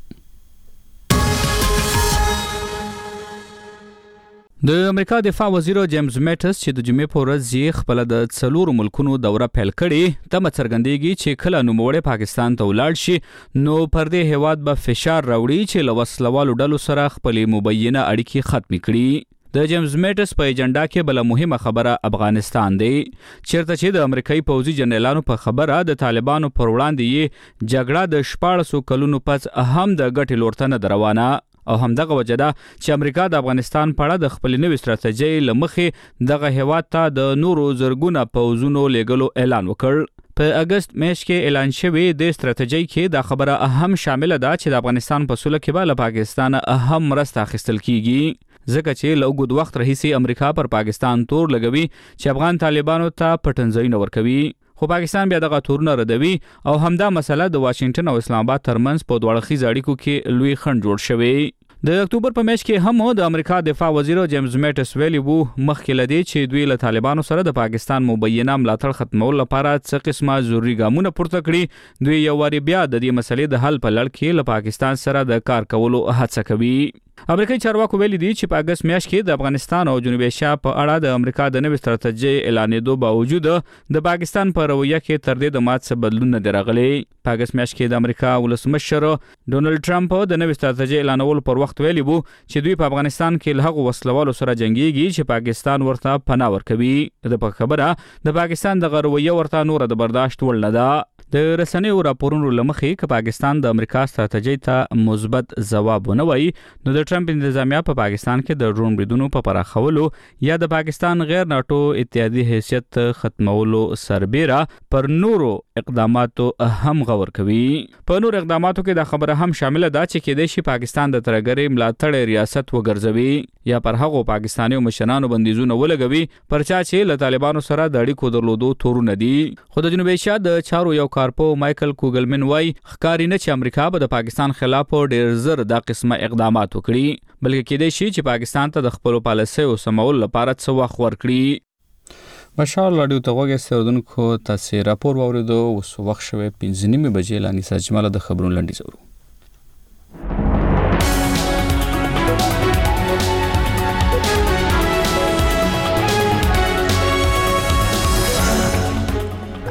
د امریکا دفاع وزیر جیمز میټس چې د جمعې په ورځ یې خپل د څلورو ملکونو دوره پیل کړې تمه څرګندېږي چې کله نوموړی پاکستان ته ولاړ شي نو پر دې هیواد به فشار راوړي چې له وسلوالو ډلو سره خپلې مبینه اړیکې ختمې کړي. د جیمز میټس په ایجنډا کې بل مهمه خبره افغانستان دی، چیرته چې د امریکایي پوځي جنرالانو په خبره د طالبانو پر وړاندې یې جګړه د شپاړسو کلونو پس هم د ګټې لور ته نه روانه او همدغه وجه ده چې امریکا د افغانستان په اړه د خپلې نوې ستراتیژۍ له مخې دغه هیواد ته د نورو زرګونه پوځونو لیږلو اعلان وکړ. په اگست میاشت کې اعلان شوی د ستراتیژۍ کې دا خبره اهم شامل ده چې د افغانستان په سوله کې به له پاکستان اهم مرسته اخیستل کیږي، ځکه چې له اوږد وخت راهیسې امریکا پر پاکستان تور لګوي چې افغان طالبانو ته پټنځایونه ورکوي، خو پاکستان بیا دغه تورونه ردوي او همدا مسله د واشنگټن او اسلام آباد ترمنځ په دوه اړخیزو اړیکو کې لوی خنډ جوړ شوی. د اکتوبر په میاشت کې هم د امریکا دفاع وزیر جیمز میټس ویلي وو مخکې له دې چې دوی له طالبانو سره د پاکستان مبینه ملاتړ ختمولو لپاره څه قسمه ضروري ګامونه پورته کړي، دوی یو واری بیا د دې مسلې د حل په لړ کې له پاکستان سره د کار کولو هڅه کوي. امریکایي چارواکو ویلي دي چې په اگست میاشت کې د افغانستان او جنوبي ایشیا په اړه د امریکا د نوې ستراتیژۍ اعلانېدو باوجود د پاکستان په رویه کې تر دې د مات څه بدلون نه دی راغلی. په اگست میاشت کې د امریکا ولسمشر ډونالد ټرمپ د نوې ستراتیژۍ اعلانولو پر وخت ویلي وو چې دوی په افغانستان کې له هغو وسلوالو سره جنګيږي چې پاکستان ورته پناه ورکوي. د په خبره د پاکستان د رویه ورته نور د برداشت وړ نه ده. د رسنیو راپورونو لمخې ک پاکستان د امریکا ستراتیژۍ ته مثبت ځواب ونه وایي نو د ټرمپ انتظامیه په پاکستان کې د ډرون بریدونو په پراخولو یا د پاکستان غیر ناتو اتحادیې حیثیت ختمولو سربیره پر نورو اقداماتو هم غور کوي. په نور اقداماتو کې دا خبره هم شامل ده چې کېدای شي پاکستان د ترګری ملاتړ ریاست وګرځوي یا پر هغو پاکستاني مشرانو بندیزونه ولګوي پر چا چې له طالبانو سره د اړیکو درلودو تورونه دي. خو د جنوبي ایشیا د چارو یو کارپو مایکل کوګلمن وای ښکاری نه چې امریکا به د پاکستان خلاف ډیر زر دا قسمه اقدامات وکړي بلکې کېدای شي چې پاکستان ته د خپل پالیسیو سمول لپاره څه وخت ورکړي. مشال لړیو ته غوږ استردونکو تاسو راپور واوریدو اوس وخت شوه پنځه نیمه بجې لاندې سجماله د خبرونو لنډیز ورو.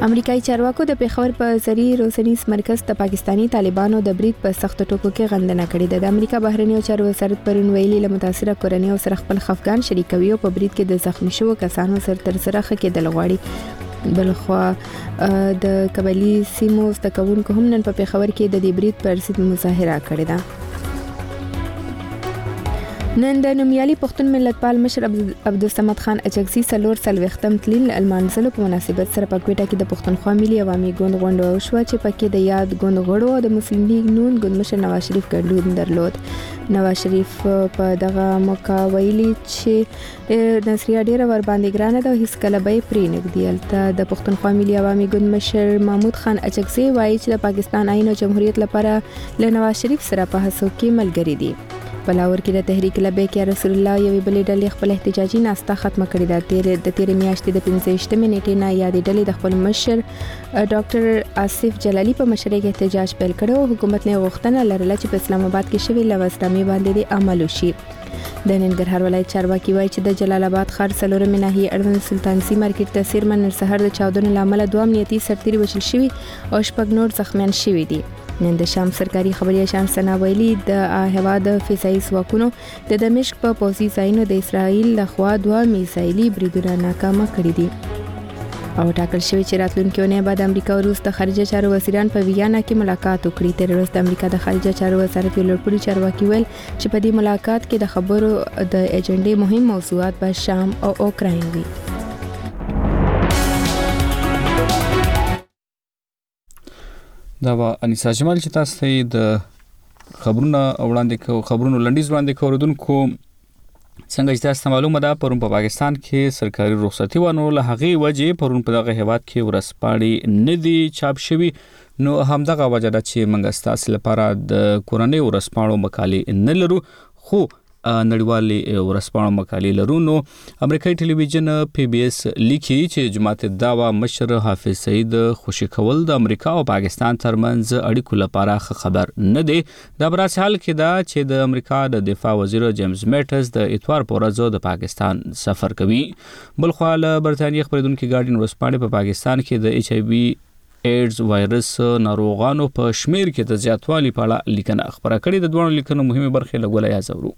امریکایي چارواکو د پیښور په زری روزنیز مرکز ته پاکستانی طالبانو د برید په سخت ټکو کې غندنه کړې ده. د امریکا بهرنیو چارو وزارت پرون ویلي له متاثره کورنیو سره خپل خفګان شریکوي او په برید کې د زخمی شوو کسانو سره تر سره خکېدل غواړي. بلخوا د قبایلی سیمو زده کوونکو هم نن په پیښور کې د دې برید پر ضد مظاهره کړې ده. نن د نومیالي پښتون ملتپال مشر عبدالصمد خان اچکزي څلور څلوېښتم تلین المانځلو په مناسبت سره په کوټه کې د پښتونخوا ملي عوامي ګوند غونډه وشوه چې پکې د یاد ګوند غړو او د مسلم لیگ نون ګوند مشر نواز شریف ګډون درلود. نواز شریف په دغه موقع ویلي چې نظریه ډیره ور باندې ګرانه ده او هیڅ کله به پرې نږدې. هلته د پښتونخوا ملي عوامي ګوند مشر محمود خان اچکزي وایي چې د پاکستان آئین او جمهوریت لپاره له نواز شریف سره په هڅو کې ملګري دي. په لاهور کې د تحریک لبیک یا رسول الله یوې بلې ډلې خپل احتجاجي ناسته ختمه کړې ده. تیر د تیر میاشتې د پنځه ویشتمې نیټې نه یادې ډلې د خپل مشر ډاکټر آصف جلالی په مشرۍ کې احتجاج پیل کړ او حکومت نه غوښتنه لرله چې په اسلام آباد کې شوی لوستامي باندې عمل وشي. د ننګرهار ولایت چارواکي وایي چې د جلال آباد ښار څلورمې ناحیې اړوند سلطانسي مارکیټ ته څیرمه نن سهار د چاودنو له امله دوه امنیتي سرتیري وژل شوي او شپږ نور زخمیان شوي دي. نن د شام سرکاري خبري اژانس سنا ویلي د هوا د فضایي ځواکونو د دمشق په پوځي ځایونو د اسرائیل لخوا دوه میزایلي بریدونه ناکامه کړي دي او ټاکل شوی چې راتلونکي اونۍ بعد امریکا او روس د خارجه چارو وزیران په ویانا کې ملاقات وکړي. تر ورځ د امریکا د خارجه چارو وزارت یو لوړپوړي چارواکي ویل چې په دې ملاقات کې د خبرو د ایجنډې مهم موضوعات به شام او اوکراین وي. دا و انیسا جمال چې تاسو ته د خبرونه وړاندې کو خبرونو لنډیز وړاندې کوردونکو څنګه چې تاسو معلومه ده پرون په پاکستان کې سرکاري رخصتي ونه له هغې وجې پرون په دغه هیواد کې ورسپاړې نه دي چاپ شوي. نو همدغه وجه ده چې موږ ستاسو لپاره د کورنۍ ورسپاړو مقالې نه لرو خو نړیوالي ورسپاړو مقالې لرو. نو امریکایي ټلویزیون پی بی اس لیکي چې جماعت دعوا مشر حافظ سعید خوشی کول د امریکا او پاکستان ترمنځ اړیکو لپاره خبر نه دی. دا برعکس حال کې دا چې د امریکا د دفاع وزیر جیمز میټس د اتوار په ورځ د پاکستان سفر کوي. بلخوا له برتانیې خبرېدونکو ګارډین ورسپاړې په پاکستان کې د ایچ ای وی ایډز وایرس ناروغانو په شمیر کې د زیاتوالي په اړه لیکنه خبره کړې. د دوه لیکنو مهمه برخه لګولای یازورو.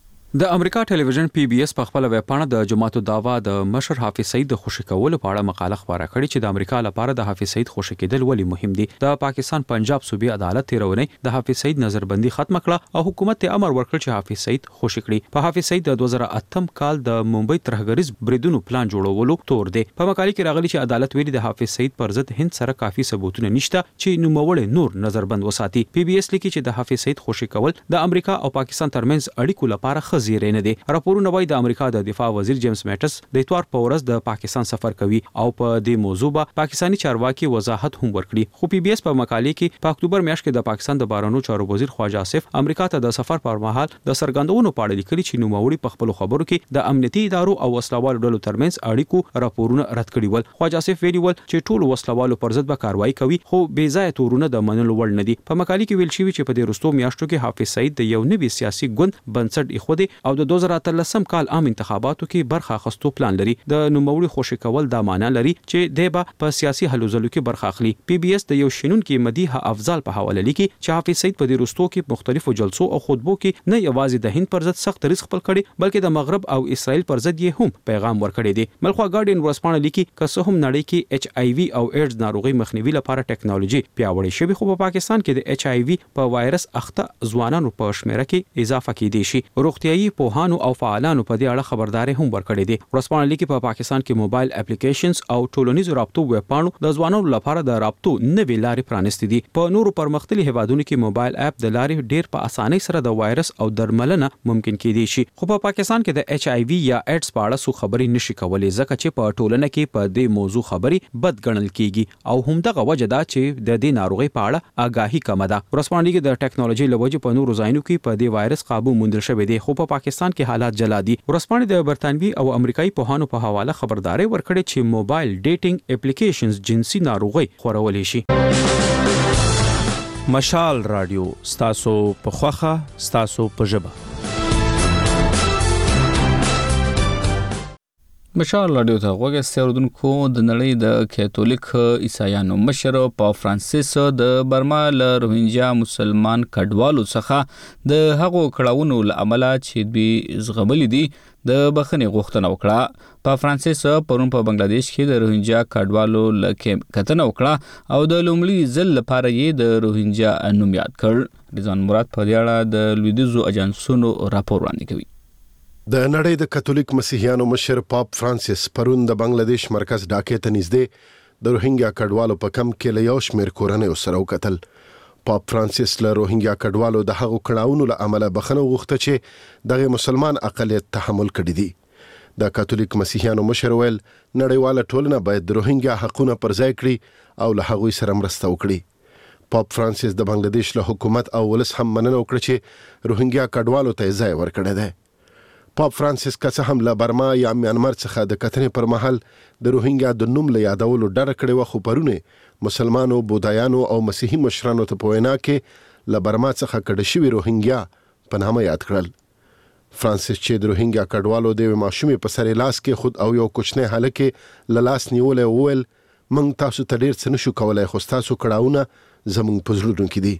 د امریکا ټلویزیون پی بی اس په خپل ویب پاڼه د جماعت دعوا د مشر حافظ سعید د خوشی کولو په اړه مقاله خبره کړې چې د امریکا لپاره د حافظ سعید خوشی کېدل ولې مهم دي. د پاکستان پنجاب صوبې عدالت تیرونی د حافظ سعید نظربندي ختم کړه او حکومت ته امر ورکړ چې حافظ سعید خوشی کړي. په حافظ سعید د دوه زره اتم کال د ممبئی ترهګریز بریدونو پلان جوړولو تور دی. په مقاله کې راغلي چې عدالت ویلي د حافظ سعید پر ضد هند سره کافي ثبوتونه نشته چې نوموړی نور نظربند وساتي. پی بی اس لیکي چې د حافظ سعید خوشی کول د امریکا او پاکستان ترمنځ اړیکو لپاره خزیره نه دي. راپورونه وايي د امریکا د دفاع وزیر جیمز میټس د اتوار په ورځ د پاکستان سفر کوي او په دې موضوع به پاکستانی چارواکي وضاحت هم ورکړي. خو پی بی اس په مقالې کې په اکتوبر میاشت کې د پاکستان د بهرنیو چارو وزیر خواجه آصف امریکا ته د سفر پر مهال د سرګندونو په اړه لیکلي چې نوموړي په خپل خبرو کې د امنیتي ادارو او وسلوالو ډلو ترمنځ اړیکو راپورونه رد کړي ول. خواجه آصف ویلي ول چې ټول وسلوالو پر ضد به کاروایی کوي خو بې ځای تورونه د منلو وړ نه دي. په مقالې کې ویل شوی چې په دې وروستو میاشتو کې حافظ سعید د یو نوي سیاسي ګوند بنسټ ایښودي او د دوه زره اتلسم کال عام انتخاباتو کې برخه اخیستو پلان لري. د نوموړي خوشی کول دا معنی لري چې د به په سیاسي هلو ځلو کې برخه اخلي. پی بی اس د یو شینونکو مدیحه افضل په حواله لیکي چې حافظ سعید په دې وروستو کې مختلفو جلسو او خطبو کې نه یوازې د هند پر ضد سخت دریځ خپل کړي بلکې د مغرب او اسرائیل پر ضد یې هم پیغام ورکړی دی. بلخوا ګارډین ورسپاڼه لیکي که څه هم نړۍ کې ایچ آی وی او ایډز ناروغي مخنیوي لپاره ټیکنالوژي پیاوړې شوې خو په پاکستان کې د ایچ آی وی په وایرس اخته ځوانانو په شمیره کې اضافه کیدی شي. روغتيایي پوهانو او فعالانو په دې اړه خبرداري هم ورکړې دي. ورسپاڼه لیکي په پاکستان کې موبایل اپلیکیشنز او ټولنیزو رابطو ویب پاڼو د ځوانانو لپاره د رابطو نوې لارې پرانستې دي. په نورو پرمختللي هیوادونو کې موبایل اپ د لارې ډیر په اسانۍ سره د وایرس او درملنه ممکن کېدی شي خو په پاکستان کې د ایچ آی وی یا ایډز په اړه څه خبرې نشي کولای ځکه چې په ټولنه کې په دې موضوع خبرې بد ګڼل کیږي او همدغه وجه ده چې د دې ناروغي په اړه آگاهي کم ده. ورسپاڼه لیکي د ټیکنالوژي لوجه په نورو ځایونو کې په دې وایرس قابو موندل شوی دی خو په پاکستان کې حالات جلا دي. ورسپاڼه د برتانوي او امریکایي پوهانو په حواله خبرداري ورکړي چې موبایل ډیټینګ اپلیکیشنز جنسي ناروغي خورولې شي. مشال رادیو ستاسو په خوخه ستاسو په ژبه. مشال رادیو ته وګورئ اوردونکو د نړۍ د کاتولیک عیسایانو مشر پاپ فرانسیس د برما له روهینجا مسلمان کډوالو څخه د هغو کړهونو له امله چې دوی زغملي دي د بخښنې غوښتنه وکړه. پاپ فرانسیس پرون په بنگلاديش کې د روهینجا کډوالو لکه کتنه وکړه او د لومړي ځل لپاره یې د روهینجا نوم یاد کړ. رضوان مراد په دې اړه د لویدیزو اجانسونو راپور وړاندې کوي. د نړۍ د کاتولیک مسیحیانو مشر پاپ فرانسیس پرون د بنگلاديش مرکز ډاکې ته نږدې د روهینګیا کډوالو په کم کې له یو شمېر کورنیو سره وکتل. پاپ فرانسیس له روهینګیا کډوالو د هغو کړهونو له امله بخښنه وغوښته چې دغه مسلمان اقلیت تحمل کړي دي. د کاتولیک مسیحیانو مشر ویل نړیواله ټولنه باید د روهینګیا حقونه پر ځای کړي او له هغوی سره مرسته وکړي. پاپ فرانسیس د بنگلاديش له حکومت او ولس هم مننه وکړه چې روهینګیا کډوالو ته ځای ورکړی دی. پاپ فرانسیس که څه هم له برما یا میانمار څخه د کتنې پر مهال د روهینګیا د نوم له یادولو ډډه کړې وه، خو پرونه مسلمانو، بودایانو او مسیحي مشرانو ته په وینا کې له برما څخه کډه شوي روهینګیا په نامه یاد کړل. فرانسیس چې د روهینګیا کډوالو د یوې ماشومې په سر لاس کې خود او یو کوچنی هلک له لاس نیولی وویل موږ تاسو ته ډېر څه نشو کولی، خو ستاسو کړهونه زموږ په زړونو کې دي.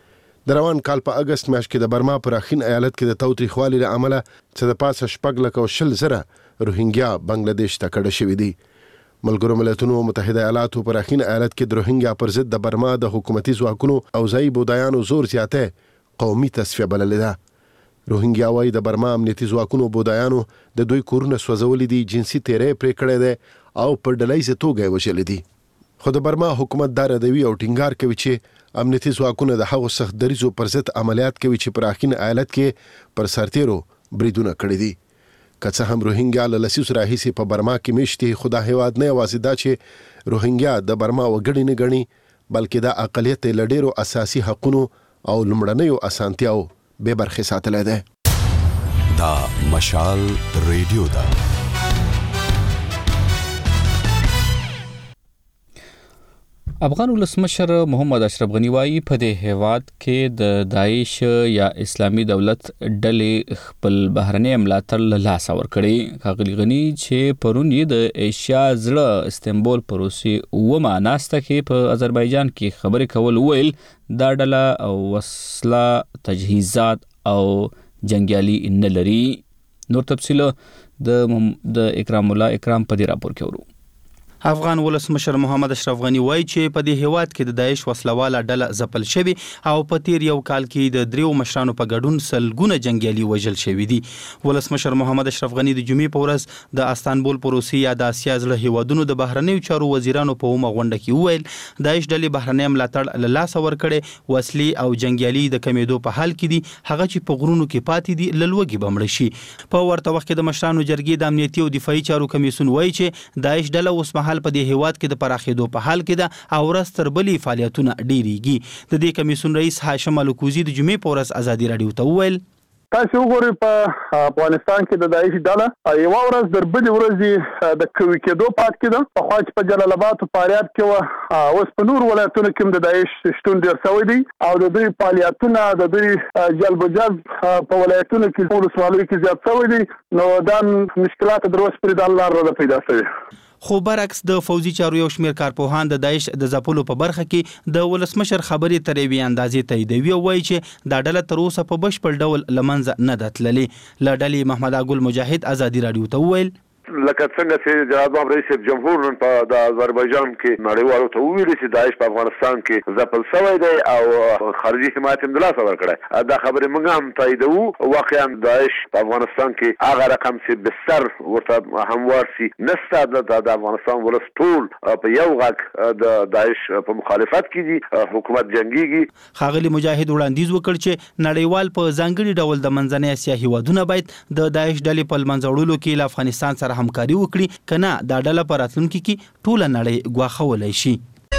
د روان کال په اگست میاشت کې د برما په راخین ایالت کې د تاوتریخوالي له امله څه د پاسه شپږ لکه او شل زره روهینګیا بنگلاديش ته کډه شوي دي. ملګرو ملتونو متحده ایالاتو په راخین ایالت کې د روهینګیا پر ضد د برما د حکومتي ځواکونو او ځایي بودایانو زور زیاته قومي تصفیه بللې ده. روهینګیا وايي د برما امنیتي ځواکونو بودایانو د دوی کورونه سوځولي دي، جنسي تیری پرې کړی دی او په ډلهییزه توګه یې وژلي دي. خو د برما حکومت دا ردوي او ټینګار کوي چې امنیتي ځواکونه د هغو سخت دریځو پر ضد عملیات کوي چې په راخین ایالت کې پر سرتیرو بریدونه کړي دي. که څه هم روهینګیا له لسیزو راهیسې په برما کې میشت دي، خو دا هیواد نه یوازې دا چې روهینګیا د برما وګړي نه ګڼي، بلکې دا اقلیت یې له ډېرو اساسي حقونو او لومړنیو اسانتیاو بې برخې ساتلی دی. دا مشال ریډیو ده. افغان ولسمشر محمد اشرف غنی وایي په دې هیواد کې د داعش یا اسلامي دولت ډلې خپل بهرنی ملاتړ له لاسه ورکړی. ښاغلي غني چې پرون یې د ایشیا زړه استنبول په روسي اومه ناسته کې په آذربایجان کې خبرې کول ویل دا ډله وسله تجهیزات او جنګیالي نه لري. نور تفصیل د د اکرام الله اکرام په دې راپور کې ورو. افغان ولسمشر محمد اشرف غنی وایي چې په دې هیواد کې د داعش وسلواله ډله ځپل شوی او په تیر یو کال کې د دریو مشرانو په ګډون سلګونه جنگیالي وژل شوی دي. ولسمشر محمد اشرف غنی د جمعې په ورځ د استانبول په روسي یا د اسیا زړه هیوادونو د بهرنیو چارو وزیرانو په اومه غونډه کې وویل داعش ډلې بهرنی ملاتړ له لاسه ورکړي، وسلې او جنگیالي د کمیدو په حال کې دي، هغه چې په غرونو کې پاتې دي له لوږې به مړه شي. په ورته وخت کې د مشرانو جرګې د امنیتي او دفاعي چارو کمیسیون وایي چې داعش ډله اوس مهال په دې هیواد کې د پراخېدو په حال کې ده او ورځ تر بلې فعالیتونه ډېریږي. د دې کمیسیون رئیس هاشم الکوزي د جمعې په ورځ ازادي راډیو ته وویل تاسو وګورئ په افغانستان کې د داعش ډله یو ورځ در بلې ورځې د کوي کېدو پات کېده. په خوا چې په جلال آباد او فاریاب کې و اوس په نور ولایتونو کې د داعش شتون ډېر شوی دی او د دوی فعالیتونه د دوی جلب و جذب په ولایتونو کې په ولسوالیو کې زیات شوی دی. نو دا مشکلات در اوسه پورې د الله رضا پیدا شوي. خو برعکس د فوزي چارو یو شمېر کارپوهان د داعش د ځپلو په برخه کې د ولسمشر خبرې تر یوې اندازې تاییدوي او وایي چې دا ډله تر اوسه په بشپړ ډول له منځه نه ده تللې. له ډلې محمد اګل مجاهد ازادي راډیو ته وویل لکه څنګه چې جناب رئیس جمهور نن په د آذربایجان کې نړیوالو ته ویلي چې داعش په افغانستان کې ځپل شوی دی او خارجي حمایت هم د لاسه ورکړی. دا خبرې موږ هم تاییدوو. واقعا داعش په افغانستان کې هغه رقم چې بستر ورته هموار سي نسته. د افغانستان ولس ټول په یو غږ د داعش په مخالفت کې دي، حکومت جنګيږي. ښاغلي مجاهد وړاندیز وکړ چې نړیوال په ځانګړي ډول د منځنۍ اسیا هیوادونه باید د داعش ډلې په منځ وړلو کې له افغانستان سره همکاري وکړي، کنه دا ډله په راتلونکي کې ټوله نړۍ ګواښولی شي.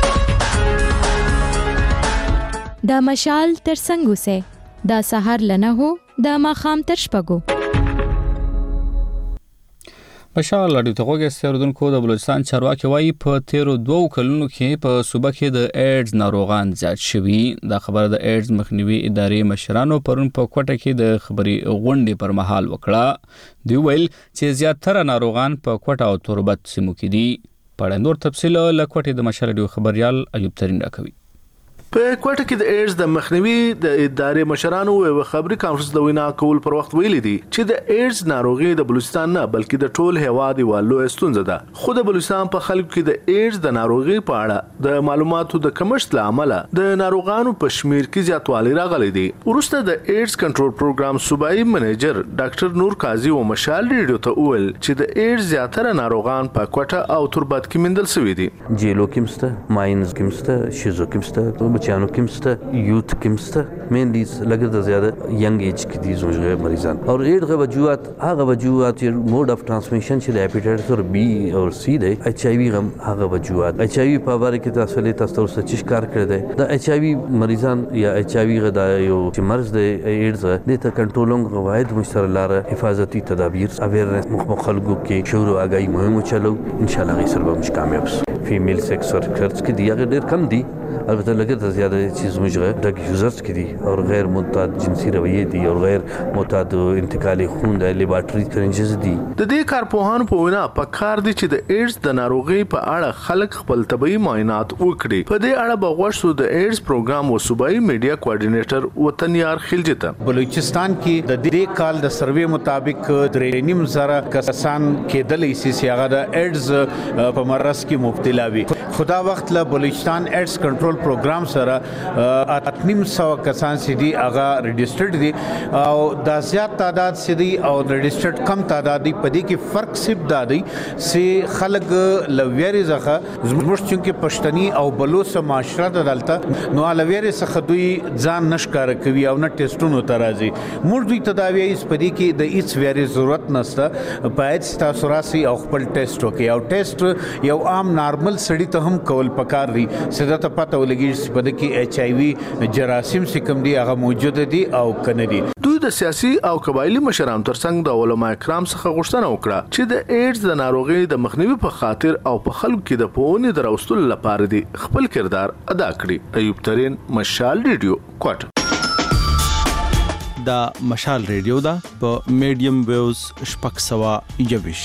دا مشال تر څنګ اوسئ، دا سهار له نهو، دا ماښام تر شپږو. مشال لړۍ ته غوږی استردونکو د بلوچستان چارواکي وایي په تیرو دوو کلونو کې په صوبه کې د ایډز ناروغان زیات شوي. دا خبره د ایډز مخنیوي ادارې مشرانو پرون په کوټه کې د خبري غونډې پر مهال وکړه. دوی ویل چې زیاتره ناروغان په کوټه او تربت سیمو کې دي. په اړه نور تفصیل له کوټې د مشال رادیو خبريال ایوب ترين راکوي. په کوټه کې د ایډز د مخنیوي د ادارې مشرانو یو خبري کانفرنس د وینا کول پر وخت ویلي دي چې د ایډز ناروغي د بلوچستان نه بلکې د ټول هیواد یو لوی ستونزه ده. خو د بلوچستان په خلکو کې د ایډز د ناروغي په اړه د معلوماتو د کمښت له امله د ناروغانو په شمیر کې زیاتوالی راغلی دی. وروسته د ایډز کنټرول پروګرام صوبایي منیجر ډاکټر نور قاضي او مشال ریډیو ته وویل چې د ایډز زیاتره ناروغان په کوټه او تربت کې مندل شوي دي. جیلو کیمسته ماینز کیمسته شیزو کیمسته بچانو کیمسته یوت کیمسته مینلی لګر زیاده ینګ ایج کې دي زوجه مریضان او ایډ غو وجوهات هغه وجوهات موډ اف ترانسمیشن چې د هپاتایټس او بی او سی دی ایچ ای وی غم هغه وجوهات ایچ ای وی په اړه کې تاسو له تاسو سره چې کار کړی دی د ایچ ای وی مریضان یا ایچ ای وی غدا یو چې مرز دی ایډز د ته کنټرولونګ قواعد مشترک لاره حفاظتي تدابیر اویرنس مخالګو کې شروع اگای مهم چلو ان شاء الله غیر به مش کامیاب فیمیل سیکس ورکرز کې دی هغه ډیر کم دي. البته لګر زیاده چیز مجره ډرګ یوزرز کې دي او غیر معتاد جنسي رویه دي او غیر معتاد انتقالي خون د لیبارټري سرنجز دي. د دې کارپوهانو په وینا په کار دي چې د ایډز د ناروغي په اړه خلک خپل طبي معاینات وکړي. په دې اړه بغوښتو د ایډز پروګرام او صوبایي میډیا کوارډینیټر وطنیار خلجته بلوچستان کې د دې کال د سروې مطابق درې نیم زره کسان کېدلې سي هغه د ایډز په مرض کې مبتلا وي. خدا وخت له بلوچستان ایډز کنټرول پروګرام سره اتنیم سو کسان سي دي هغه ريجسترډ دي او د زیات تعداد سي دي او ريجسترډ کم تعداد دي. په دې کې فرق صرف دا دی چې خلک لویری زخه زموږ چې پښتني او بلوچ معاشره د دلته نو لویری څخه دوی ځان نشکاره کوي او نه ټیسټونو ته راځي. موږ دوی تداوی یې سپدي کې د هیڅ ویری ضرورت نشته. باید تاسو راسي او خپل ټیسټ وکړي او ټیسټ یو عام نارمل سړی ته هم کول پکار دي. سده ته پته ولګي چې په دې کې ایچ ای وی جراثیم سکم دي هغه موجود دي او کنه دي. دوی د سیاسي او قبایلی مشرانو ترڅنګ د علما کرام څخه غوښتنه وکړه چې د ایډز د ناروغي د مخنیوي په خاطر او په خلکو کې د پوهنې دروستلو لپاره دي خپل کردار ادا کړي. ایوب ترين مشال ریډیو کوټ. دا مشال ریډیو دا په میډیم ویوز شپږ سوه یوویش.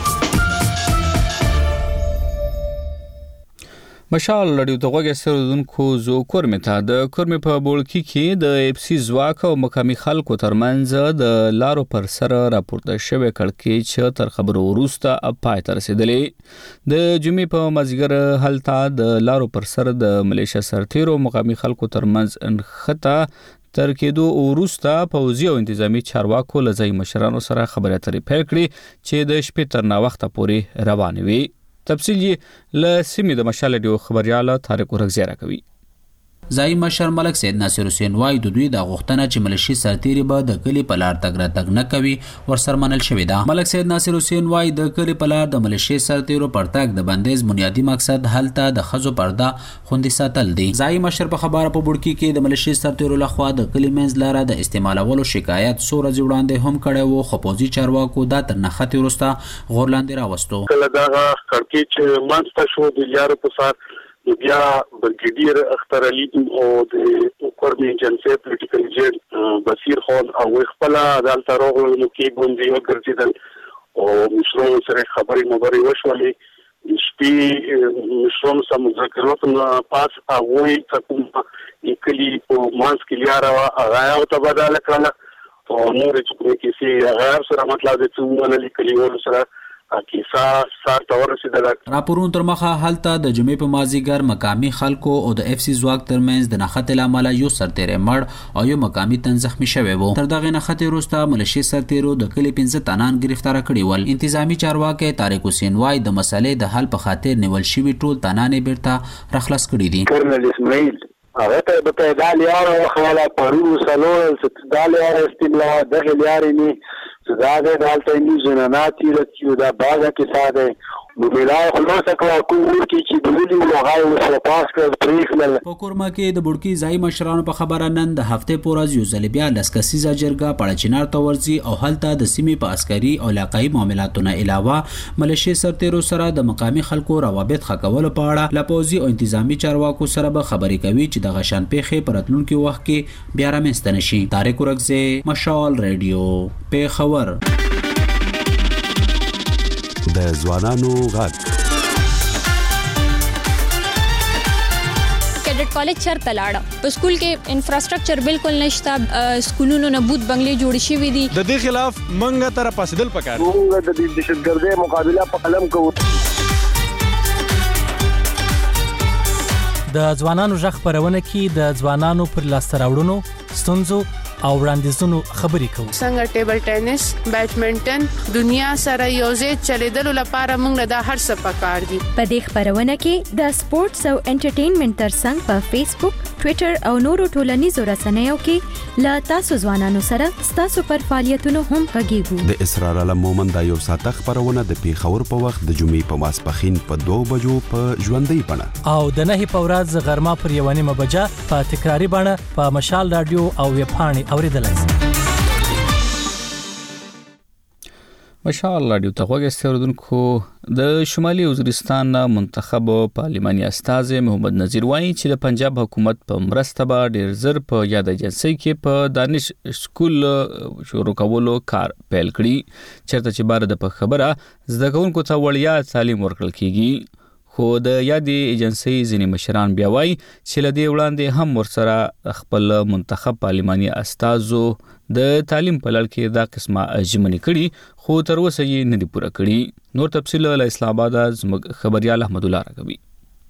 مشال لړیو ته غوږی استردونکو زو کورمې ته د کورمې په بولکی کې د اف سی ځواک او مقامي خلکو ترمنځ د لارو پر سره راپورته شوې کړکېچ چې تر خبرو وروسته پای ته رسېدلې. د جمعې په مازدیګر هلته د لارو پر سره د ملیشیا سرتیرو مقامي خلکو ترمنځ انخته تر کېدو وروسته پوځي او انتظامی چارواکو له ځایي مشرانو سره خبرې اترې پیل کړې چې د شپې تر ناوخته پورې روانې وي. تفصیل یې له سیمې د مشال رادیو خبريال طارق ورغزی راکوي. ځایي مشر ملک سید ناصر حسین وایي د دوی د غوښتنه چې ملیشي سرتیري به د کلي په لار تګ راتګ نه کوي ورسره منل شوې ده. ملک سید ناصر حسین وایي د کلي په لار د ملیشي سرتیرو پر تګ د بندیز بنیادی مقصد هلته د ښځو پرده خوندي ساتل دي. ځایي مشر په خبره په بوډکي کې د ملیشي سرتیرو لخوا د کلي منځ لاره د استعمالولو شکایت څو ورځې وړاندې هم کړی و خو پوځي چارواکو دا تر نښتې وروسته غور لاندې راوستو. کله دغه کړکېچ منځته شو د لارو په سر بیا برګیډیر اختر علي او د کورمي جنسي پولیټیکل ایجنټ بصیر خان او خپل عدالت راغلو نو کې باندې یو ګرځیدل او مشروع سره خبرې مبري وشولې شپې مشروع سم مذاکرات نه پاس هغه کوم کلی په مانس کې لاره هغه او تبادله کړل او نور چې کومې کې سي هغه سره مطلب د څو نه لیکلي ور سره کیسه سار تور رسیدل. راپورون تر مخه هلته د جمعې په مازیګر مقامی خلکو او د اف سی ځواک ترمنځ د نښتې لامل یو سرتیری مړ او یو مقامی تن زخمی شوی وو. تر دغه نښتې وروسته ملیشي سرتیرو د کلي پنځه تنان گرفتار کړي ول. انتظامی چارواکي طارق حسین وای د مسلې د حل په خاطر نیول شوی ټول تنان بیرته رخلاص کړي دي. کرنل اسماعیل هغه ته به ته دالي او خواله پرو سلول دالي او استملا دغه لارې نه زاده دالته نیزونه ناتیره کیو دا باغه کې ساده ګوملای خلاص کړه کوم ورکی چې د ولي وغای وسره پاس کړ پریخل په کورما کې د بډکی ځای مشرانو په خبره نن د هفته پورز یو ځل بیا لسکسیزه جرګه پړه چنار تورزي او هلته د سیمې په عسکري او علاقايي معاملاتونو علاوه ملشي سرتیرو سره د مقامی خلکو روابط خکول په اړه لپوزي او انتظامی چارواکو سره به خبرې کوي چې د غشن پیخې پرتلونکو وخت کې بیا رامنځته نشي. طارق ورغزه، مشال ریډیو، پیښور. د ځوانانو غږ کیډټ کالج چرته لاړه په سکول کې انفراستراکچر بالکل نشته سکولونو نه بوت بنگلې جوړ شوې دي د دې خلاف منګه تر پاسدل پکار موږ د دهشتګردۍ مقابله په قلم کوو. د ځوانانو ژغ خبرونه کې د ځوانانو پر لاسته راوړنو ستونزو او وړاندیزونو خبرې کوو. څنګه ټیبل ټینس، بیډمنټن دنیا سره یوځای چلیدلو لپاره موږ له هر څه پکار دي. په دې خبرونه کې د سپورتس او انټرټینمنټ ترڅنګ په فیسبوک، ټوئیټر او نورو ټولنیزو رسنیو کې له تاسو ځوانانو سره ستاسو پر فعالیتونو هم غږیږو. د اسرار علم مومن د یو ساعت خبرونه د پیښور په وخت د جمعې په ماسپخین په دوه بجو په ژوندۍ بڼه او د نهي په ورځ غرمه پر یو نیمه بجه په تکراری بڼه په مشال رادیو او ویب پاڼې اوریدلای شئ. مشال رادیو ته وګورئ اوردونکو د شمالي وزیرستان منتخب پارلماني استازي محمد نذیر وایي چې د پنجاب حکومت په مرسته به ډیر زر په یاد ایجنسي کې په دانش سکول شروع کولو کار پیل کړي چېرته چې بار د په خبره زده کوونکو ته وړیا تعلیم ورکړل کیږي. خو د یادې ایجنسي ځینې مشران بیا وایي چې له دې وړاندې هم ورسره خپل منتخب پارلماني استازو د تعلیم په لړ کې دا قسمه ژمنې کړي خو تر اوسه یې نه دي پوره کړي. نور تفصیل له اسلام آباد زموږ خبريال احمد الله راکوي.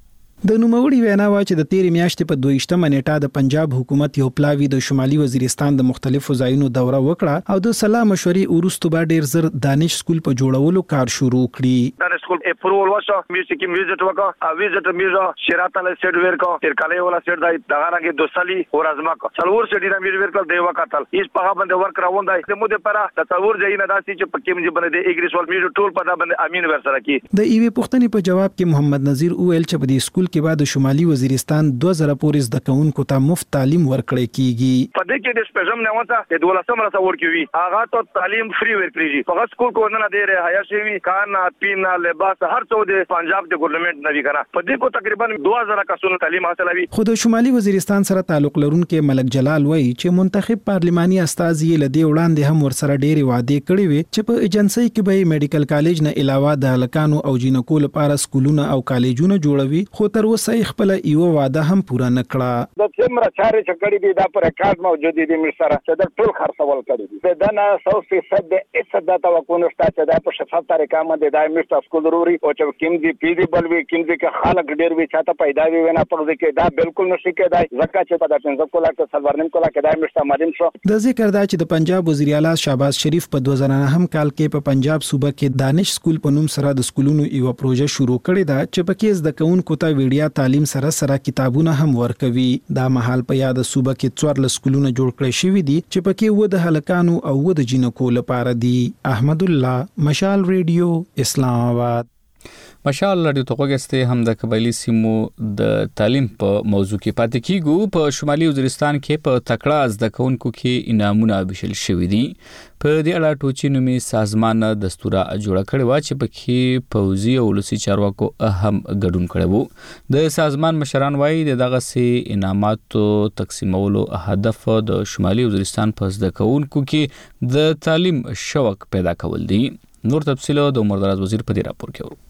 د نوموړي وینا وا چې د تیرې میاشتې په دویشتمه نیټه د پنجاب حکومت یو پلاوی د شمالي وزیرستان د مختلفو ځایونو دوره وکړه او د سلا مشورې وروسته به ډیر زر دانش سکول په جوړولو کار شروع کړي. دانش سکول اپروول وشو میوزیک میوزیک وکړه او ویزټ میوزا شراطه له سټ ورکو تر کله ولا سټ دای دغه رنګ دوسالي اور ازما کو څلور سټ دی میوزیک ورکل دی وکاتل هیڅ په باندې ورک راوندای د مو د پره د څلور ځای نه داسي چې پکې مې باندې د اګریسول میوزیک ټول په باندې امین ورسره کی. د ایوي پښتنې په جواب کې محمد نذیر وویل چې په دې سکول کې بعد شمالي وزیرستان دوه زره پورې زده کوونکو ته مفت تعلیم ورکړی کیږي. په دې کې د سپېژم نه وته د دولسم رسا ورکوي هغه ته تعلیم فری ورکړي په سکول کو نه دی رهایا شوی کارنا پینا لباس هر څه د پنجاب د ګورنمنت نوي کړه په دې کو تقریبا دوه زره کسونو تعلیم حاصلوي. خو د شمالي وزیرستان سره تعلق لرونکو ملک جلال وایي چې منتخب پارلماني استازي له دې وړاندې هم ورسره ډېری وعده کړې وي چې په ایجنسي کې به میډیکل کالج نه علاوه د هلکانو او جینکو لپاره سکولونه او کالجونه جوړوي خو تر اوسه خپل یو وعده هم پوره نه کړه. د څومره چارې چې کړې دي دا پر ریکارډ موجود دي مې سره چې د ټول خرڅول کړی دي دا نه سو فیصد د هیڅ د توقع نشته چې دا په شفاف طریقه باندې دا مشت سکول ضروري او چې کوم دي پی دی بل وی کوم دي کې خلک ډېر وی چاته پیدا وي نه پغځي کې دا بالکل نشي کېدای ځکه چې په د پنځه کولا کې سلورنیم کولا کې دا مشت ماریم شو. د ذکر دا چې د پنجاب وزیر اعلی شهباز شریف په دوه زره نهم کال کې په پنجاب صوبه کې دانش سکول په نوم سره د سکولونو یو پروژه شروع کړې ده چې پکې زده کوونکو ته ویډیا تعلیم سره سره کتابونه هم ورکوي. دا مهال په یاد صوبه کې څوارلس سکولونه جوړ کړی شوي دي چې پکې و د هلکانو او و د جینکو لپاره دي. احمد الله، مشال ریډیو، اسلام آباد. مشال رادیو ته وګورئ هم د قبایلی سیمو د تعلیم په موضوع کې پاتې کیږو. په شمالي وزیرستان کې په تکړه زده کوونکو کې انعامونه ویشل شوي دي. په دې اړه ټوچي نومي سازمان دستوره جوړه کړې و چې پکې پوځي او ولسي چارواکو اهم ګډون کړی وو. د سازمان مشران وایي د دغه سي انعاماتو تقسیمولو هدف د شمالي وزیرستان په زده کوونکو کې د تعلیم شوق پیدا کول دي. نور تفصیل د عمر دراز وزیر په دې راپور کې ورو.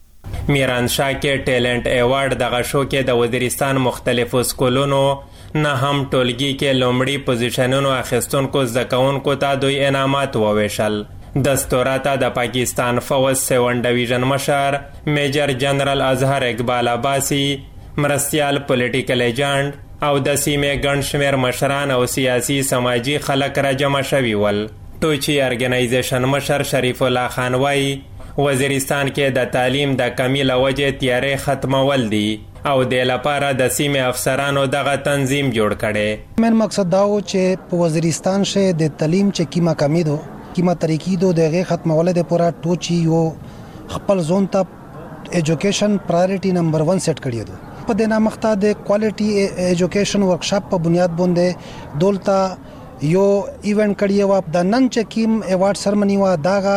میران شاه کې ټیلنٹ ایوارډ دغه شو کې د وزیرستان مختلفو سکولونو نه هم ټولګي کې لومړی پوزیشنونو اخیستونکو زده کوونکو ته دوی انعامات وویشل. دستوره ته د پاکستان فوج سیون ډویژن مشر میجر جنرال اظهر اقبال عباسی، مرستیال پولیټیکل ایجنټ او د سیمې ګڼ شمېر مشران او سیاسي سماجي خلک را جمع شوي ول. ټوچي ارګنایزیشن مشر شریف الله خان وایي وزیرستان کې د تعلیم د کمی له وجې تیارې ختمول دي او د لپاره د سیمې افسرانو دغه تنظیم جوړ کړي. من مقصد دا و چې په وزیرستان شه د تعلیم چې کیما کمی دو کیما طریقې دو دغه ختمول د پورا ټوچي یو خپل ځون ته ایجوکیشن پرایورټي نمبر ون سیټ کړی دی په دنا مخته د کوالټي ایجوکیشن ورکشاپ په بنیاد باندې دولتا یو ایونت کړی و د نن چکیم ایوارډ سرمنی و داغه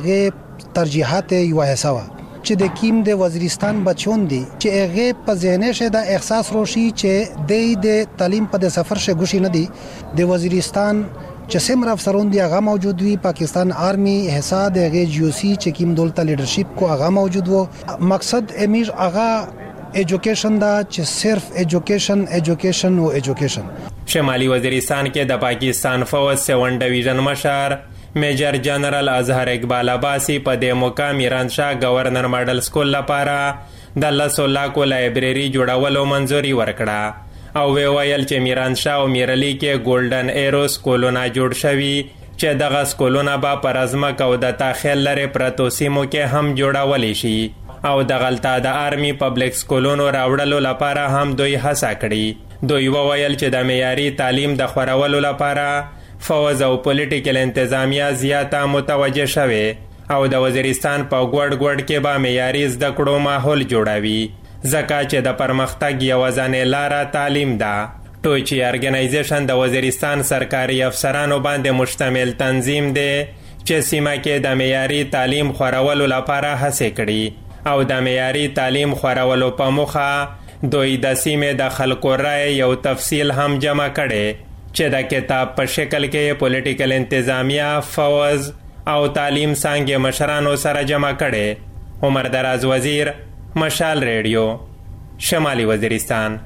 دغه ترجیحات یو حسابه چې د کیم د وزیرستان بچون دي چې هغه په ذهن شه د احساس روشي چې د تعلیم په سفر شه ګوشي نه دي د وزیرستان چې سمر افسرون دی هغه موجود وي پاکستان آرمی حساب د جی او سی چې کیم دولت لیډرشپ کو هغه موجود وو مقصد امیر هغه ایجوکیشن دا چې صرف ایجوکیشن ایجوکیشن او ایجوکیشن شمالي وزیرستان کې د پاکستان فوج سیون ډیویژن مشر میجر جنرال اظهر اقبال عباسی په د مقام ایران شاه گورنر ماډل سکول لپاره د لسو لاکو لایبرری جوړولو منځوري ورکړه او وی ویل چې میران شاه او میرلی کې ګولډن ایرو سکولونه جوړ شوي چې دغه سکولونه به پر ازمک او د تاخیل لري پرتو سیمو کې هم جوړولی شي او د غلطه د آرمی پبلک سکولونو راوړلو لپاره هم دوی هڅه کړي دوی وویل چې د معیاري تعلیم د خورولو لپاره فوج او پولیټیکل انتظامیه زیاته متوجه شوه او د وزیرستان په ګوډ ګوډ کې به معیاري زده کړو ماحول جوړوي ځکه چې د پرمختګ یوازینۍ لاره تعلیم ده ټوچي ارګنایزیشن د وزیرستان سرکاري افسرانو باندې مشتمل تنظیم دی چې سیمه کې د معیاري تعلیم خورولو لپاره هڅې کړي او د معیاري تعلیم خورولو په موخه دوی د سیمې د خلکو رای یو تفصیل هم جمع کړي چې د کتاب په شکل کې پولیټیکل انتظامیه فوز او تعلیم څانګې مشرانو سره جمع کړي عمر دراز وزیر مشال ریډیو شمالي وزیرستان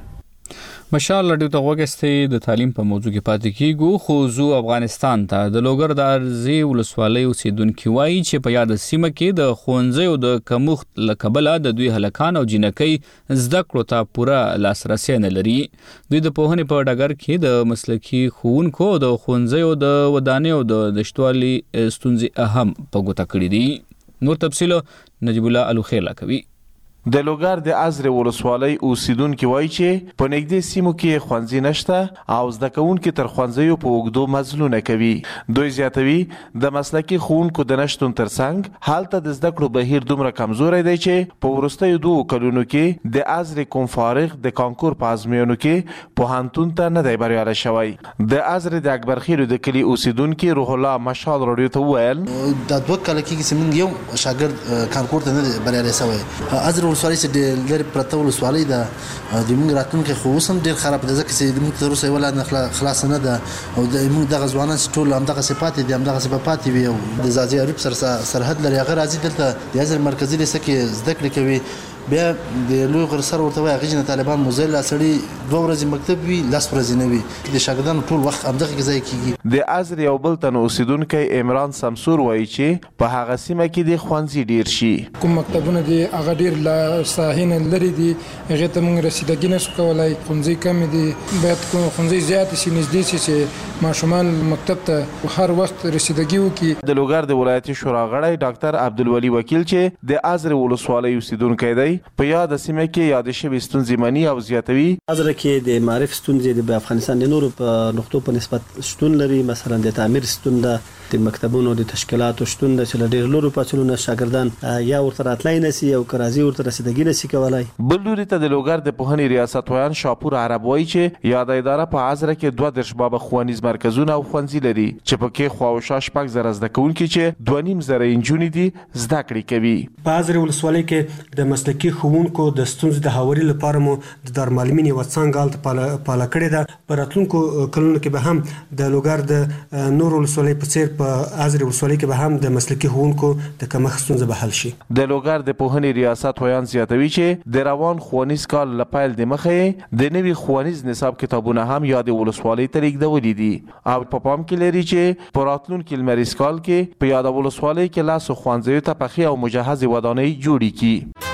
مشال رادیو ته وګستې د تعلیم په موضوع کې پاتې کیږو خو زو افغانستان ته د لوګر د ارزي ولسوالۍ اوسیدونکو وایي چې په یاد سیمه کې د خونځو د کمښت لکبله د دوی هلکان او جنکۍ زده کړو ته پوره لاسرسي نه لري دوی د پوهنې په ډګر کې د مسلکي ښوونکو د خونځو د ودانیو د نشټوالي ستونزې اهم په ګوته کړې دي نور تفصیل نجیب الله الوخیلا کوي د لوګر د ازر ولسوالۍ اوسیدونکو وایي چې په نږدې سیمو کې خوانځي نشته او زده کوونکو تر خوانځیو په وګدو مزلونه کوي دوی زیاتوي د مسلکي ښوونکو د نشټون ترڅنګ حالت د زده کړو بهیر دومره کمزوري دی چې په ورستیو دوه کلونو کې د ازر کوم فارغ د کانکور په ازموینو کې په هانتون ته نه دی بریالی شوی د ازر د اکبر خیرو د کلی اوسیدونکو روح الله مشال رادیو ته وویل د دوه کال کې چې یو شاګرد کانکور ته نه بریالی شوی ازر ولسوالۍ چې د لري پرته ولسوالۍ ده د موږ راتلونکي خو اوس هم ډېر خراب ده ځکه چې موږ تر اوسه یې ولا خلاص نه ده او د موږ دغه ځوانان چې ټول همدغه صفات دي همدغه صفات پاتې وي او د ځاځي عرب سره سرحد لري هغه راځي دلته د ازر مرکزي لیسه کې زده کړې کوي بیا د لوی غر سره ورته وایي غږ نه طالبان موزل سړی دوه ورځې مکتب وي لاس ورځې نه وي د شاګردانو ټول وخت همدغه کې ځای کیږي د ازر یو بل تن اوسیدونکو عمران سمسور وایي چې په هغه سیمه کې د خوانځي ډیر شي کوم مکتبونه دي هغه ډیر لا ساحین لري دي هغه ته موږ رسیدګي نشو کولای خوانځي کم دي باید کوم خوانځي زیات شي نږدې شي چې ماشومان مکتب ته هر وخت رسیدګي وکړي د لوګر د ولایتي شورا غړی ډاکټر عبدالولي وکیل چې د ازر ولسوالۍ اوسیدونکو دی په یاد سیمه کې یاد شوی ستونزې مني او زیاتوي ازر کې د معرف ستونزې د افغانستان د نورو په نقطو په نسبت شتون لري مثلا د تعمیر ستون ده د مکتبونو د تشکیلاتو شتون ده چې ډېر لورو پاتلونه شاګردان یا ورته راتلای نسی او کرازي ورته رسیدګي نسی کولای بل لوري ته د لوګر د پوهنې ریاست ویان شاپور عرب وایي چې یاد اداره په ازر کې دوه درش باب خوانیز مرکزونه او خوانځي لري چې په کې خو او شاش پک زره زده کوونکي چې دوه نیم زره انجونې دي زده کړې کوي په ازر ولسوالۍ کې د مسلکي ښوونکو د ستونزې د هواري لپاره مو د دارالمعلمین یوه څانګه هلته پاله کړې ده په راتلونکو کلونو کې به هم د لوګر د نورو ولسوالۍ په څېر په ازر ولسوالۍ کې به هم د مسلکي ښوونکو د کمښت ستونزه به حل شي د لوګر د پوهنې ریاست ویان زیاتوي چې د روان ښوونیز کال له پیل د مخې د نوي ښوونیز نصاب کتابونه هم یاد ولسوالۍ ته لیږدولي دي او په پام کې لري چې په راتلونکي لمریز کال کې په یاد ولسوالۍ کې لاسو ښوونځیو ته پخې او مجهزې ودانۍ جوړې کړي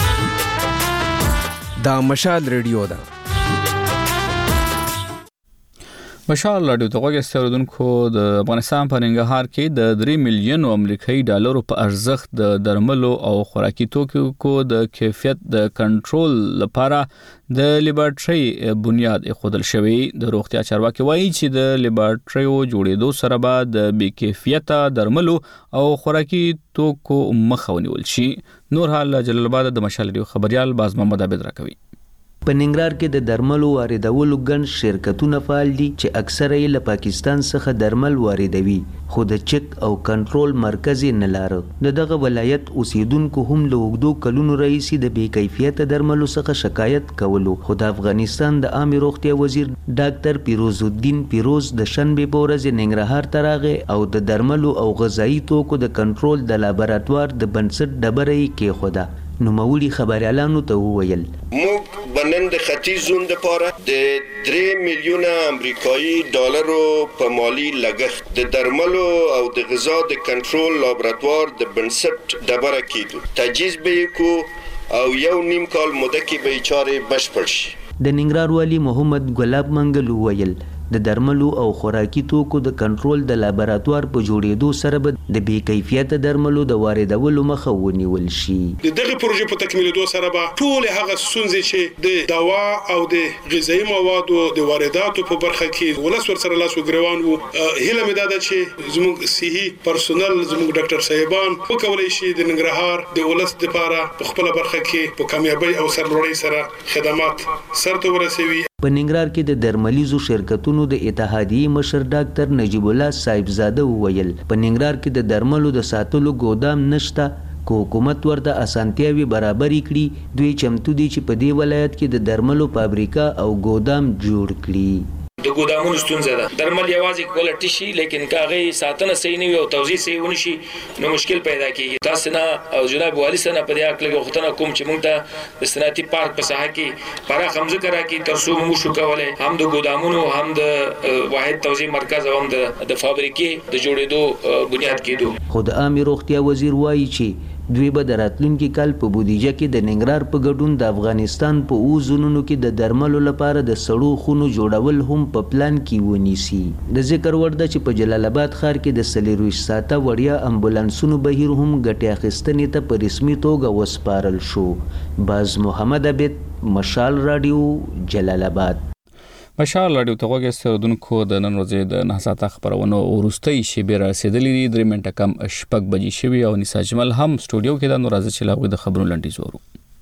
دا مشال ریډیو ده مشال رادیو ته غوږی ستوردونکو د افغانستان په ننګرهار کې د درې میلیونو امریکایي ډالرو په ارزښت د درملو او خوراکي توکو د کیفیت د کنټرول لپاره د لیبارټري بنیاد ایښودل شوی. د روغتیا چارواکي وایي چې د لیبارټریو جوړېدو سره به د بې کیفیته درملو او خوراکي توکو مخه ونیول شي. نور حال جلال آباد د مشال رادیو خبريال باز محمد عبد راکوي. په ننګرهار کې د درملو واردولو ګڼ شرکتونه فعال دي چې اکثره یې له پاکستان څخه درمل واردوي، خو د چک او کنټرول مرکز یې نه لاره. د دغه ولایت اوسیدونکو هم له اوږدو کلونو راهیسې د بې کیفیته درملو څخه شکایت کولو، خو د افغانستان د عامې روغتیا وزیر ډاکټر پیروز الدین پیروز د شنبې په ورځ ننګرهار ته راغی او د درملو او غذایي توکو د کنټرول د لابراتوار د بنسټ ډبره یې کېښوده. نوموړي خبريالانو ته وویل موږ بنن د ختیځ زون لپاره د درې میلیونه امریکایي ډالرو په مالی لګښت د درملو او د غذا د کنټرول لابراتوار د بنسټ ډبره کېدو تجهیز به کو او یو نیم کال موده کې به چارې بشپړ شي. د ننګرهار والي محمد ګلاب منګل وویل د درملو او خوراکي توکو د کنټرول د لابراتوار په جوړېدو سره به د بې کیفیته درملو د واردولو مخه ونیول شي. د دغه پروژې په تکمیلېدو سره به ټول هغه ستونزې چې د دوا او د غذایي موادو د وارداتو په برخه کې ولس ورسره لاس وګریوان وو، هیله مې دا ده چې زموږ صحي پرسونل زموږ ډاکټر صاحبان وکولای شي د ننګرهار د ولس لپاره په خپل برخه کې په کامیابی او سرلوړۍ سره خدمات سرته ورسوي. په ننګرهار کې د درملیزو شرکتونو د اتحادیې مشر ډاکټر نجیب الله صاحبزاده وویل په ننګرهار کې د درملو د ساتلو ګودام نشته، که حکومت ورته اسانتیاوي برابرې کړي دوی چمتو دي چې په دې ولایت کې د درملو فابریکه او ګودام جوړ کړي. د ګودامونو ستونزه ده، درمل یوازې کوالټي شي لیکن کاغه ساتنه صحیح نه وي او توزیع صحیح ونه شي نو مشکل پیدا کیږي. تاسو نه او جناب والی سره په دې اړه غوښتنه کوم چې موږ ته د صنعتي پارک په ساحه کې پراخ همزه راکړي تر څو موږ شو کولای هم د ګودامونو هم د واحد توزیع مرکز او هم د فابریکې د جوړېدو بنیاد کېدو. خو د عامه روغتیا وزیر وایي چې دوی به د راتلونکي کال په بودیجه کې د ننګرهار په ګډون د افغانستان په اوو زونونو کې د درملو لپاره د سړو خونو جوړول هم په پلان کې ونیسي. د ذکر وړ ده چې په جلال آباد ښار کې د څلورویشت ساعته وړیا امبولانسونو بهیر هم ګټې اخیستنې ته په رسمي توګه وسپارل شو. باز محمد عبد مشال رادیو جلال آباد. مشال رادیو ته غوږی ستوردونکو د نن ورځې د نه ساعته خبرونو وروستۍ شیبې رسېدلې دي. درې منټه کم شپږ بجې شوي او نسا اجمل هم سټوډیو کې ده. نو راځه چې له هغوی د خبرونو لنډیز وورو.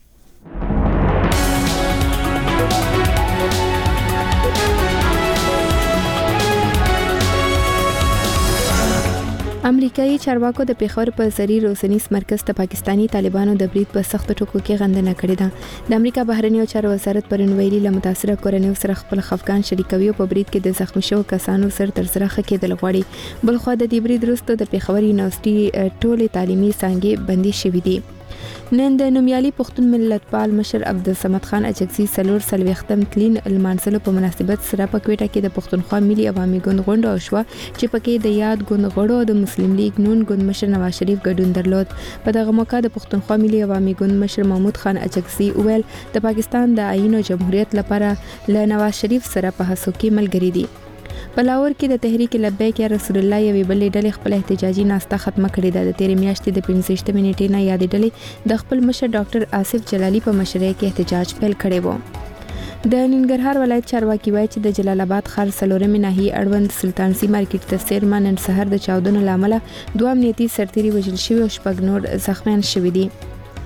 امریکایي چارواکو د پیښور په زری روسنیس مرکز ته پاکستانی طالبانو د برید په سخت ټکو کې غندنه کړې ده. د امریکا بهرنیو چارو وزارت پرون ویلي له متاثره کورنیو سره خپل خفګان شریکوي او په برید کې د زخمی شوو کسانو سر تر سره ښه کېدل غواړي. بلخوا د دې برید وروسته د پیښور یونیورسيټي ټولې تعلیمي څانګې بندي شوې دي. نن د نومیالي پښتون ملتپال مشر عبدالصمد خان اجکزي څلور څلوېښتم تلین لمانځلو په مناسبت سره په کوټه کې د پښتونخوا ملي عوامي ګوند غونډه وشوه چې پکې د یاد ګوند غړو د مسلم لیگ نون ګوند مشر نواز شریف ګډون درلود. په دغه موقع د پښتونخوا ملي عوامي ګوند مشر محمود خان اجکزي وویل د پاکستان د آئین او جمهوریت لپاره له نواز شریف سره په هڅو کې ملګري دي. په لاهور کې د تحریک لبیک یا رسول الله یوې بلې ډلې خپل احتجاجي ناسته ختمه کړې ده. د تیرې میاشتې د پنځه ویشتمې نیټې نه یادې ډلې د خپل مشر ډاکټر آصف جلالي په مشرۍ کې احتجاج پیل کړی و. د ننګرهار ولایت چارواکي وایي چې د جلال آباد ښار څلورمې ناحیې اړوند سلطانسي مارکیټ ته څیرمه نن سهار د چاودنو له امله دوه امنیتي سرتیري وژل شوي او شپږ نور زخمیان شوي دي.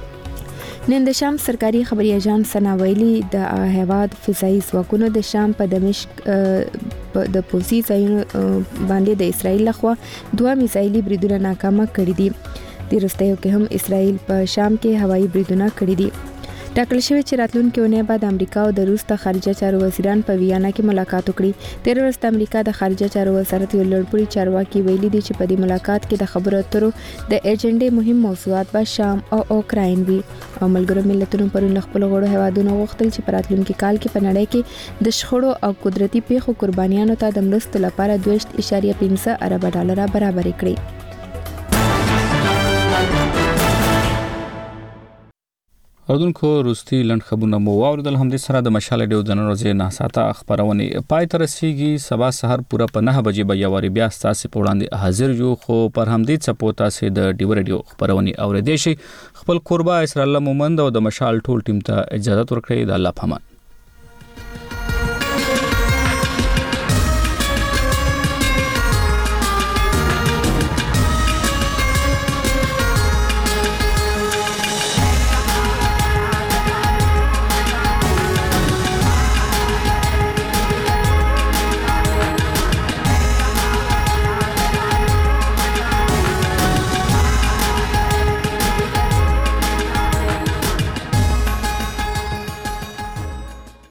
نن د شام سرکاري خبري اژانس سنا ویلي د هیواد فضایي ځواکونو د شام په دمشق د پوزي ځایونو باندې د اسرایل لخوا دوه میزایلي بریدونه ناکامه کړي دي. د وروستیو کې هم اسرایل په شام کې هوایي بریدونه کړي دي. ټاکل شوی چې راتلونکي اونۍ بعد امریکا او د روس د خارجه چارو وزیران په ویانا کې ملاقات وکړي. تیر ورځ د امریکا د خارجه چارو وزارت یو لوړپوړي چارواکي ویلي دي چې په دې ملاقات کې د خبرو اترو د ایجنډې مهم موضوعات به شام او اوکراین وي. او ملګرو ملتونو پرون خپل غړو هیوادونو غوښتل چې په راتلونکي کال کې په نړۍ کې د شخړو او قدرتي پیښو قربانیانو ته د مرستو لپاره دوه اعشاریه پنځه ارب ډالر برابر کړي. اردونکو روستي لند خبرونه مو اوردل هم د سره د مشال ډیو د نورځي نه ساته خبرونه پای تر رسیدي سبا سحر پورا په نه بجې به یواري بیا ستاسو په وړاندې حاضر یو خو پر هم دې سپوتا سي د ډیو ریډیو خبرونه اوریدي شي خپل قربا اسرائیل مومند او د مشال ټول ټیم ته اجازه ورکړي د الله پامان.